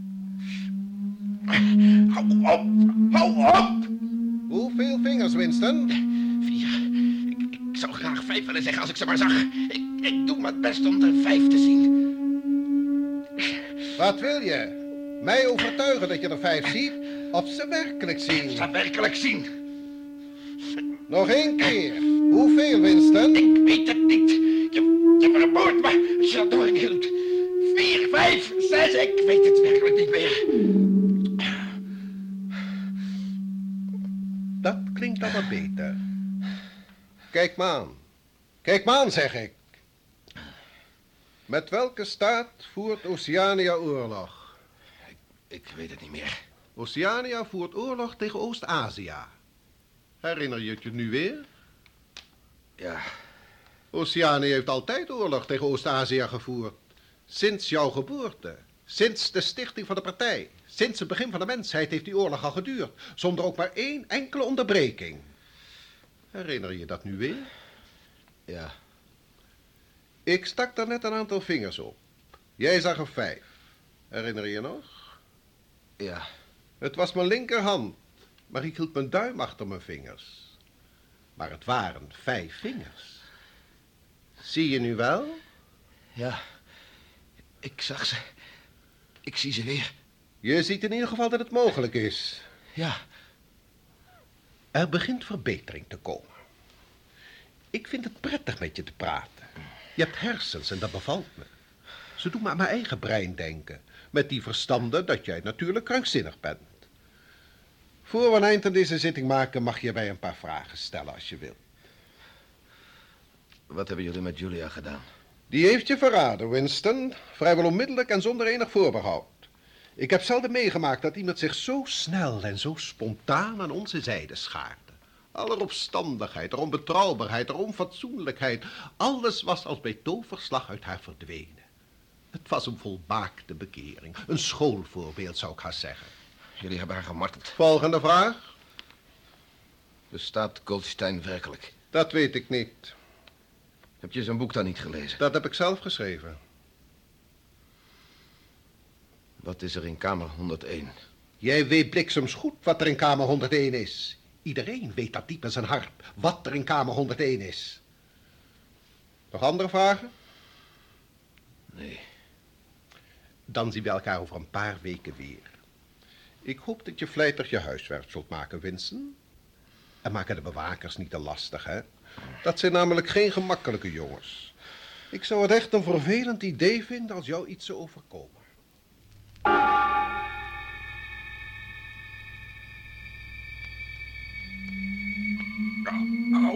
Hou op! Hou op! Hoeveel vingers, Winston? Vier. Ik, ik zou graag vijf willen zeggen als ik ze maar zag. Ik, ik doe mijn best om er vijf te zien. Wat wil je? Mij overtuigen dat je er vijf ziet? Of ze werkelijk zien? Ze werkelijk zien. Nog één keer. Hoeveel, Winston? Ik weet het niet. Je, je vermoordt me als je dat nog een keer doet. Vier, vijf, zes, ik weet het werkelijk niet meer. Dat klinkt al wat beter. Kijk me aan. Kijk me aan, zeg ik. Met welke staat voert Oceania oorlog? Ik, ik weet het niet meer. Oceania voert oorlog tegen Oost-Azië. Herinner je het je nu weer? Ja. Oceanië heeft altijd oorlog tegen Oost-Azië gevoerd. Sinds jouw geboorte. Sinds de stichting van de partij. Sinds het begin van de mensheid heeft die oorlog al geduurd. Zonder ook maar één enkele onderbreking. Herinner je dat nu weer? Ja. Ik stak daar net een aantal vingers op. Jij zag er vijf. Herinner je je nog? Ja. Het was mijn linkerhand. Maar ik hield mijn duim achter mijn vingers. Maar het waren vijf vingers. Zie je nu wel? Ja. Ik zag ze. Ik zie ze weer. Je ziet in ieder geval dat het mogelijk is. Ja. Er begint verbetering te komen. Ik vind het prettig met je te praten. Je hebt hersens en dat bevalt me. Ze doen me aan mijn eigen brein denken. Met die verstande dat jij natuurlijk krankzinnig bent. Voor we een eind aan deze zitting maken, mag je mij een paar vragen stellen als je wilt. Wat hebben jullie met Julia gedaan? Die heeft je verraden, Winston. Vrijwel onmiddellijk en zonder enig voorbehoud. Ik heb zelden meegemaakt dat iemand zich zo snel en zo spontaan aan onze zijde schaarde. Aller opstandigheid, haar onbetrouwbaarheid, haar onfatsoenlijkheid. Alles was als bij toverslag uit haar verdwenen. Het was een volmaakte bekering. Een schoolvoorbeeld, zou ik haar zeggen. Jullie hebben haar gemarteld. Volgende vraag. Bestaat Goldstein werkelijk? Dat weet ik niet. Heb je zijn boek dan niet gelezen? Dat heb ik zelf geschreven. Wat is er in kamer honderdéén? Jij weet bliksems goed wat er in kamer honderdéén is. Iedereen weet dat diep in zijn hart, wat er in kamer honderdéén is. Nog andere vragen? Nee. Dan zien we elkaar over een paar weken weer. Ik hoop dat je vlijtig je huiswerk zult maken, Winston. En maken de bewakers niet te lastig, hè? Dat zijn namelijk geen gemakkelijke jongens. Ik zou het echt een vervelend idee vinden als jou iets zou overkomen.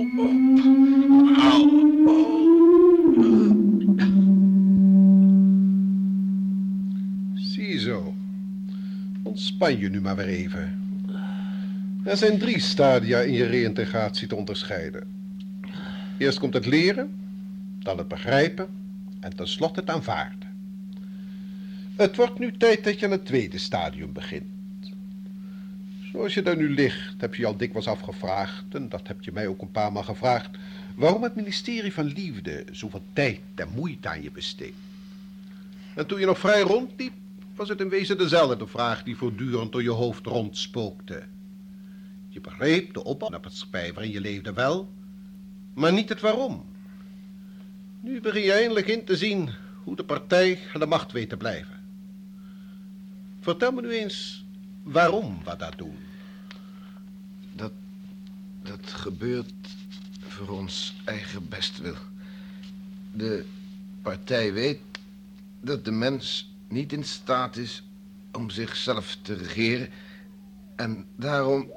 Ziezo. Ontspan je nu maar weer even. Er zijn drie stadia in je reïntegratie te onderscheiden. Eerst komt het leren, dan het begrijpen en tenslotte het aanvaarden. Het wordt nu tijd dat je aan het tweede stadium begint. Zoals je daar nu ligt, heb je je al dikwijls afgevraagd, en dat heb je mij ook een paar maal gevraagd, waarom het ministerie van Liefde zoveel tijd en moeite aan je besteedt. En toen je nog vrij rondliep, was het in wezen dezelfde vraag die voortdurend door je hoofd rondspookte. Je begreep de opbouw van de maatschappij waarin je leefde wel, maar niet het waarom. Nu begin je eindelijk in te zien hoe de partij aan de macht weet te blijven. Vertel me nu eens waarom we dat doen. Dat, dat gebeurt voor ons eigen bestwil. De partij weet dat de mens niet in staat is om zichzelf te regeren en daarom...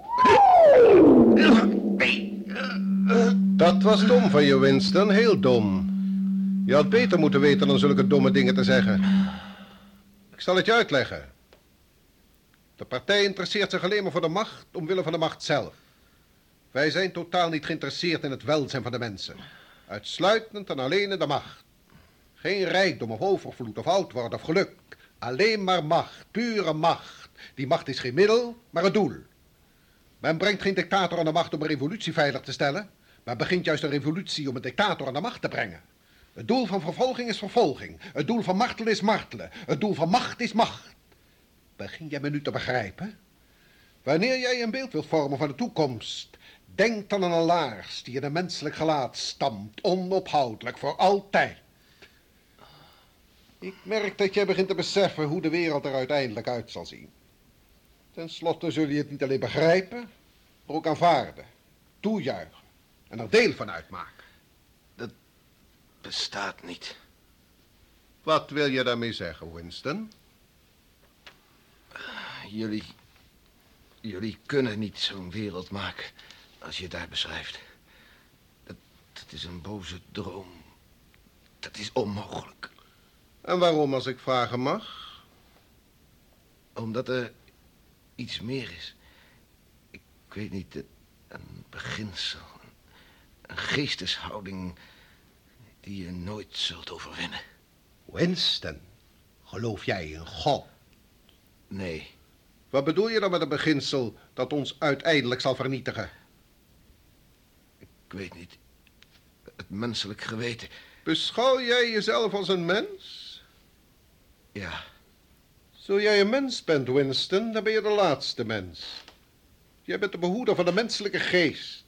Dat was dom van je, Winston, heel dom. Je had beter moeten weten dan zulke domme dingen te zeggen. Ik zal het je uitleggen. De partij interesseert zich alleen maar voor de macht omwille van de macht zelf. Wij zijn totaal niet geïnteresseerd in het welzijn van de mensen. Uitsluitend en alleen in de macht. Geen rijkdom of overvloed of oud worden of geluk. Alleen maar macht, pure macht. Die macht is geen middel, maar het doel. Men brengt geen dictator aan de macht om een revolutie veilig te stellen, maar begint juist een revolutie om een dictator aan de macht te brengen. Het doel van vervolging is vervolging. Het doel van martelen is martelen. Het doel van macht is macht. Begin jij me nu te begrijpen? Wanneer jij een beeld wilt vormen van de toekomst, denk dan aan een laars die in een menselijk gelaat stampt, onophoudelijk, voor altijd. Ik merk dat jij begint te beseffen hoe de wereld er uiteindelijk uit zal zien. Ten slotte zul je het niet alleen begrijpen, maar ook aanvaarden, toejuichen en er deel van uitmaken. Dat bestaat niet. Wat wil je daarmee zeggen, Winston? Jullie, jullie kunnen niet zo'n wereld maken als je het daar beschrijft. Dat, dat is een boze droom. Dat is onmogelijk. En waarom, als ik vragen mag? Omdat er iets meer is. Ik weet niet, een beginsel, een geesteshouding die je nooit zult overwinnen. Winston, geloof jij in God? Nee. Wat bedoel je dan met een beginsel dat ons uiteindelijk zal vernietigen? Ik weet niet. Het menselijk geweten. Beschouw jij jezelf als een mens? Ja. Zo jij een mens bent, Winston, dan ben je de laatste mens. Jij bent de behoeder van de menselijke geest.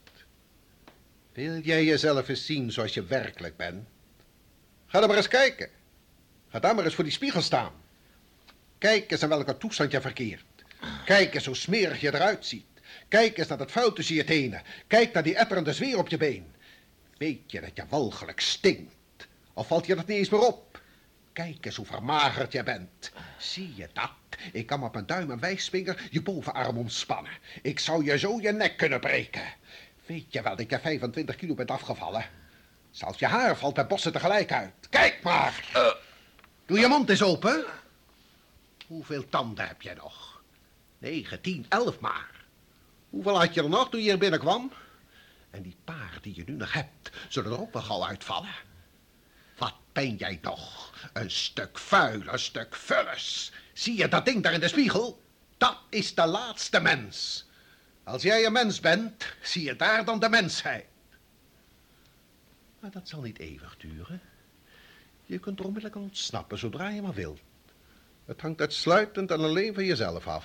Wil jij jezelf eens zien zoals je werkelijk bent? Ga dan maar eens kijken. Ga daar maar eens voor die spiegel staan. Kijk eens in welke toestand je verkeert. Kijk eens hoe smerig je eruit ziet. Kijk eens naar dat vuil tussen je tenen. Kijk naar die etterende zweer op je been. Weet je dat je walgelijk stinkt? Of valt je dat niet eens meer op? Kijk eens hoe vermagerd je bent. Zie je dat? Ik kan met mijn duim en wijsvinger je bovenarm omspannen. Ik zou je zo je nek kunnen breken. Weet je wel dat je vijfentwintig kilo bent afgevallen? Zelfs je haar valt de bossen tegelijk uit. Kijk maar. Doe je mond eens open. Hoeveel tanden heb je nog? Negen, tien, elf maar. Hoeveel had je er nog toen je hier binnenkwam? En die paar die je nu nog hebt, zullen er ook wel gauw uitvallen. Wat ben jij toch? Een stuk vuil, een stuk vullis. Zie je dat ding daar in de spiegel? Dat is de laatste mens. Als jij een mens bent, zie je daar dan de mensheid. Maar dat zal niet eeuwig duren. Je kunt er onmiddellijk aan ontsnappen, zodra je maar wilt. Het hangt uitsluitend en alleen van jezelf af.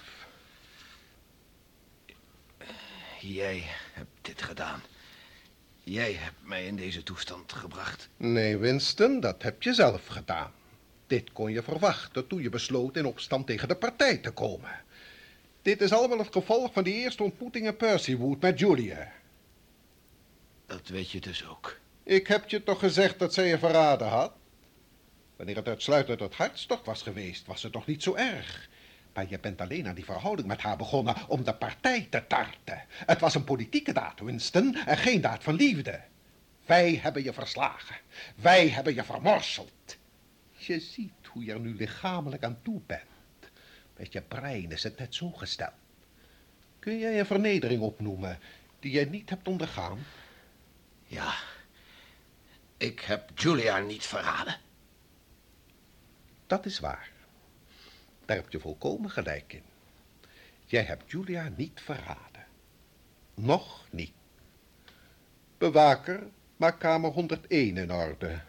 Jij hebt dit gedaan. Jij hebt mij in deze toestand gebracht. Nee, Winston, dat heb je zelf gedaan. Dit kon je verwachten toen je besloot in opstand tegen de partij te komen. Dit is allemaal het gevolg van die eerste ontmoeting in Percywood met Julia. Dat weet je dus ook. Ik heb je toch gezegd dat zij je verraden had? Wanneer het uitsluitend uit hartstocht was geweest, was het toch niet zo erg. Maar je bent alleen aan die verhouding met haar begonnen om de partij te tarten. Het was een politieke daad, Winston, en geen daad van liefde. Wij hebben je verslagen. Wij hebben je vermorseld. Je ziet hoe je er nu lichamelijk aan toe bent. Met je brein is het net zo gesteld. Kun jij een vernedering opnoemen die jij niet hebt ondergaan? Ja, ik heb Julia niet verraden. Dat is waar. Daar heb je volkomen gelijk in. Jij hebt Julia niet verraden. Nog niet. Bewaker, maak kamer honderdéén in orde.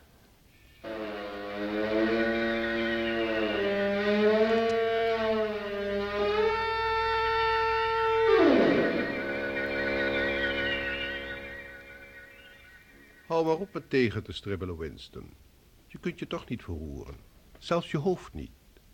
Hou maar op met tegen te stribbelen, Winston. Je kunt je toch niet verroeren. Zelfs je hoofd niet.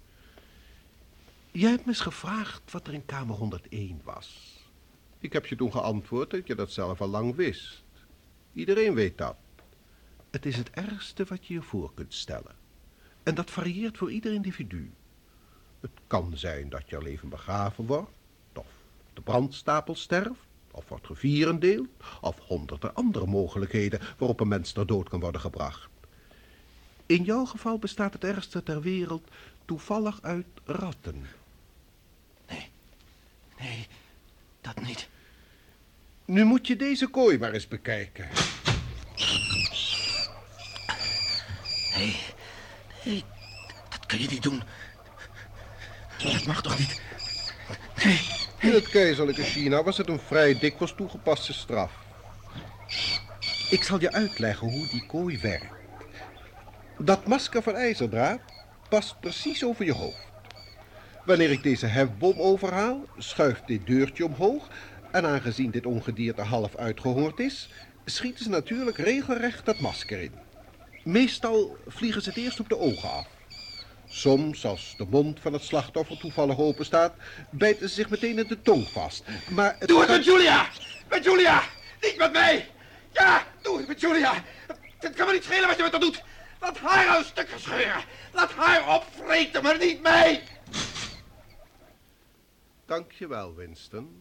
Jij hebt me eens gevraagd wat er in kamer honderdéén was. Ik heb je toen geantwoord dat je dat zelf al lang wist. Iedereen weet dat. Het is het ergste wat je je voor kunt stellen. En dat varieert voor ieder individu. Het kan zijn dat je leven begraven wordt, of de brandstapel sterft, of wordt gevierendeeld, of honderden andere mogelijkheden waarop een mens ter dood kan worden gebracht. In jouw geval bestaat het ergste ter wereld toevallig uit ratten. Nee, nee, dat niet. Nu moet je deze kooi maar eens bekijken. Nee, nee, dat kun je niet doen. Dat mag toch niet? Nee. In het keizerlijke China was het een vrij dikwijls toegepaste straf. Ik zal je uitleggen hoe die kooi werkt. Dat masker van ijzerdraad past precies over je hoofd. Wanneer ik deze hefboom overhaal, schuift dit deurtje omhoog, en aangezien dit ongedierte half uitgehongerd is, schieten ze natuurlijk regelrecht dat masker in. Meestal vliegen ze het eerst op de ogen af. Soms, als de mond van het slachtoffer toevallig open staat, bijten ze zich meteen in de tong vast. Maar het Doe het kan... met Julia! Met Julia! Niet met mij! Ja, doe het met Julia! Het kan me niet schelen wat je met haar doet! Laat haar uit stukken scheuren! Laat haar opvreten, maar niet mij! Dank je wel, Winston.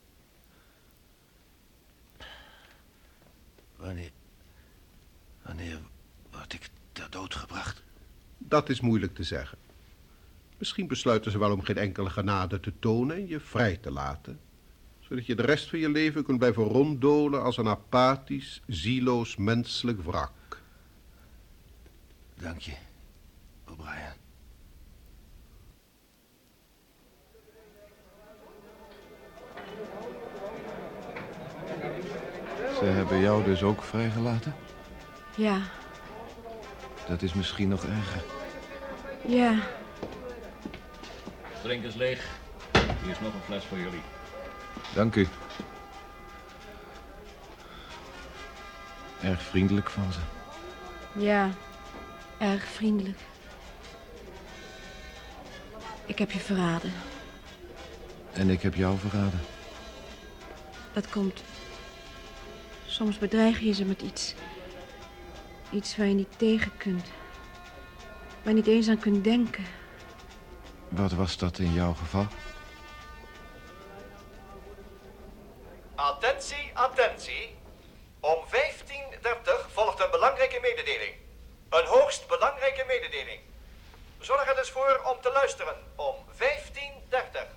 Wanneer... Wanneer word ik ter dood gebracht? Dat is moeilijk te zeggen. Misschien besluiten ze wel om geen enkele genade te tonen en je vrij te laten, zodat je de rest van je leven kunt blijven ronddolen als een apathisch, zieloos menselijk wrak. Dank je, O'Brien. Ze hebben jou dus ook vrijgelaten? Ja, Dat is misschien nog erger. ja. Drink is leeg. Hier is nog een fles voor jullie. Dank u. Erg vriendelijk van ze. Ja, erg vriendelijk. Ik heb je verraden. En ik heb jou verraden. Dat komt. Soms bedreig je ze met iets. Iets waar je niet tegen kunt. Waar je niet eens aan kunt denken. Wat was dat in jouw geval? Attentie, attentie. Om vijftien dertig volgt een belangrijke mededeling. Een hoogst belangrijke mededeling. Zorg er dus voor om te luisteren om vijftien dertig.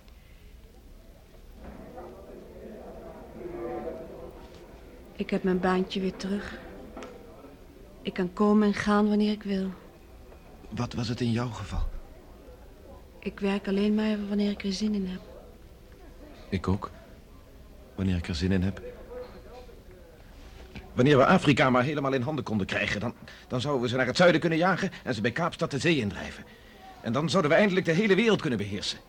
Ik heb mijn baantje weer terug. Ik kan komen en gaan wanneer ik wil. Wat was het in jouw geval? Ik werk alleen maar wanneer ik er zin in heb. Ik ook. Wanneer ik er zin in heb. Wanneer we Afrika maar helemaal in handen konden krijgen, dan, dan zouden we ze naar het zuiden kunnen jagen en ze bij Kaapstad de zee indrijven. En dan zouden we eindelijk de hele wereld kunnen beheersen.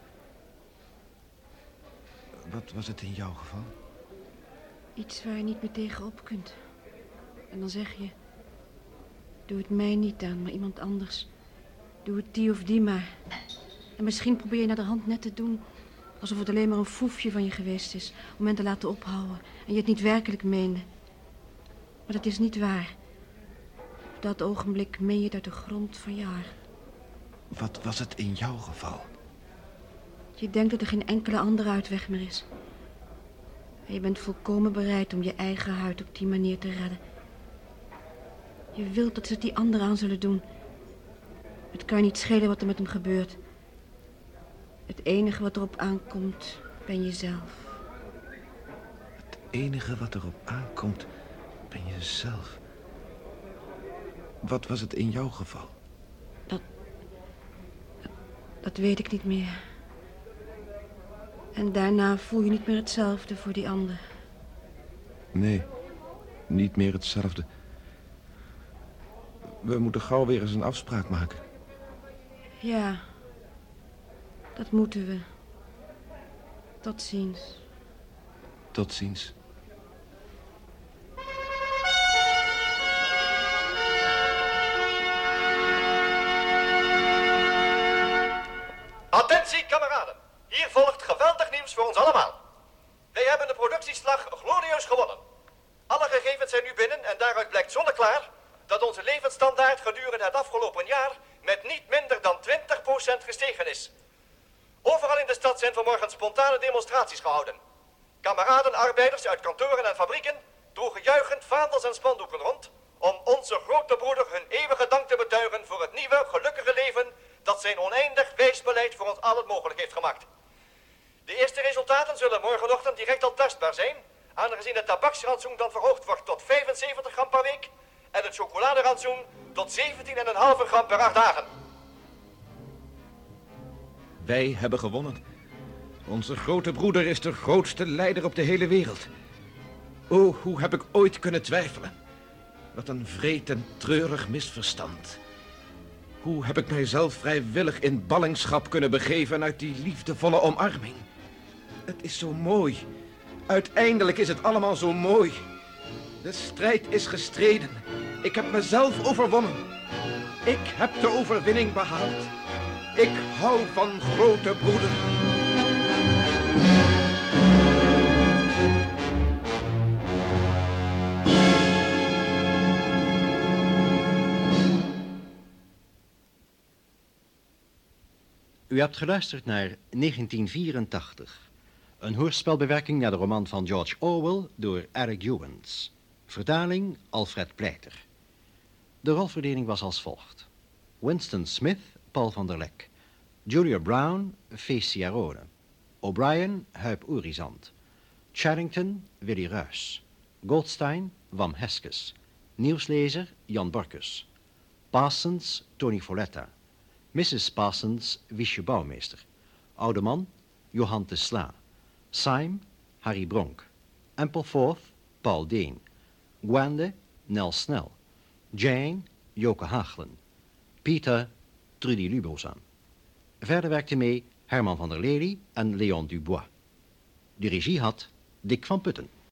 Wat was het in jouw geval? Iets waar je niet meer tegenop kunt. En dan zeg je... Doe het mij niet aan, maar iemand anders. Doe het die of die maar. En misschien probeer je naar de hand net te doen... alsof het alleen maar een foefje van je geweest is... om hen te laten ophouden en je het niet werkelijk meende. Maar dat is niet waar. Op dat ogenblik meen je het uit de grond van je hart. Wat was het in jouw geval? Je denkt dat er geen enkele andere uitweg meer is. En je bent volkomen bereid om je eigen huid op die manier te redden. Je wilt dat ze het die anderen aan zullen doen. Het kan je niet schelen wat er met hem gebeurt. Het enige wat erop aankomt, ben jezelf. Het enige wat erop aankomt, ben jezelf. Wat was het in jouw geval? Dat, dat... Dat weet ik niet meer. En daarna voel je niet meer hetzelfde voor die ander. Nee, niet meer hetzelfde. We moeten gauw weer eens een afspraak maken. Ja, dat moeten we. Tot ziens. Tot ziens. Attentie, kameraden. Hier volgt geweldig nieuws voor ons allemaal. Wij hebben de productieslag glorieus gewonnen. Alle gegevens zijn nu binnen en daaruit blijkt zonneklaar dat onze levensstandaard gedurende het afgelopen jaar met niet minder dan twintig procent gestegen is. Overal in de stad zijn vanmorgen spontane demonstraties gehouden. Kameraden, arbeiders uit kantoren en fabrieken droegen juichend vaandels en spandoeken rond om onze grote broeder hun eeuwige dank te betuigen voor het nieuwe, gelukkige leven dat zijn oneindig wijs beleid voor ons allen mogelijk heeft gemaakt. De eerste resultaten zullen morgenochtend direct al tastbaar zijn, aangezien het tabaksrantsoen dan verhoogd wordt tot vijfenzeventig gram per week en het chocoladerantsoen tot zeventien komma vijf gram per acht dagen. Wij hebben gewonnen. Onze grote broeder is de grootste leider op de hele wereld. O, hoe heb ik ooit kunnen twijfelen? Wat een wreed en treurig misverstand. Hoe heb ik mijzelf vrijwillig in ballingschap kunnen begeven uit die liefdevolle omarming? Het is zo mooi. Uiteindelijk is het allemaal zo mooi. De strijd is gestreden. Ik heb mezelf overwonnen. Ik heb de overwinning behaald. Ik hou van grote broeder. U hebt geluisterd naar negentien vierentachtig. Een hoorspelbewerking naar de roman van George Orwell door Eric Ewens. Vertaling Alfred Pleiter. De rolverdeling was als volgt. Winston Smith, Paul van der Lek. Julia Brown, Fees Ciarone. O'Brien, Huip Oerizant. Charrington, Willy Ruys. Goldstein, Wam Heskes. Nieuwslezer, Jan Borkus. Parsons, Tony Folletta. missus Parsons, Wiesje Bouwmeester. Oude man, Johan de Sla. Syme, Harry Bronk. Ampleforth, Paul Deen. Gwende, Nel Snel. Jane, Joke Haaglen. Peter, Trudy Lubozan. Verder werkte mee Herman van der Lely en Leon Dubois. De regie had Dick van Putten.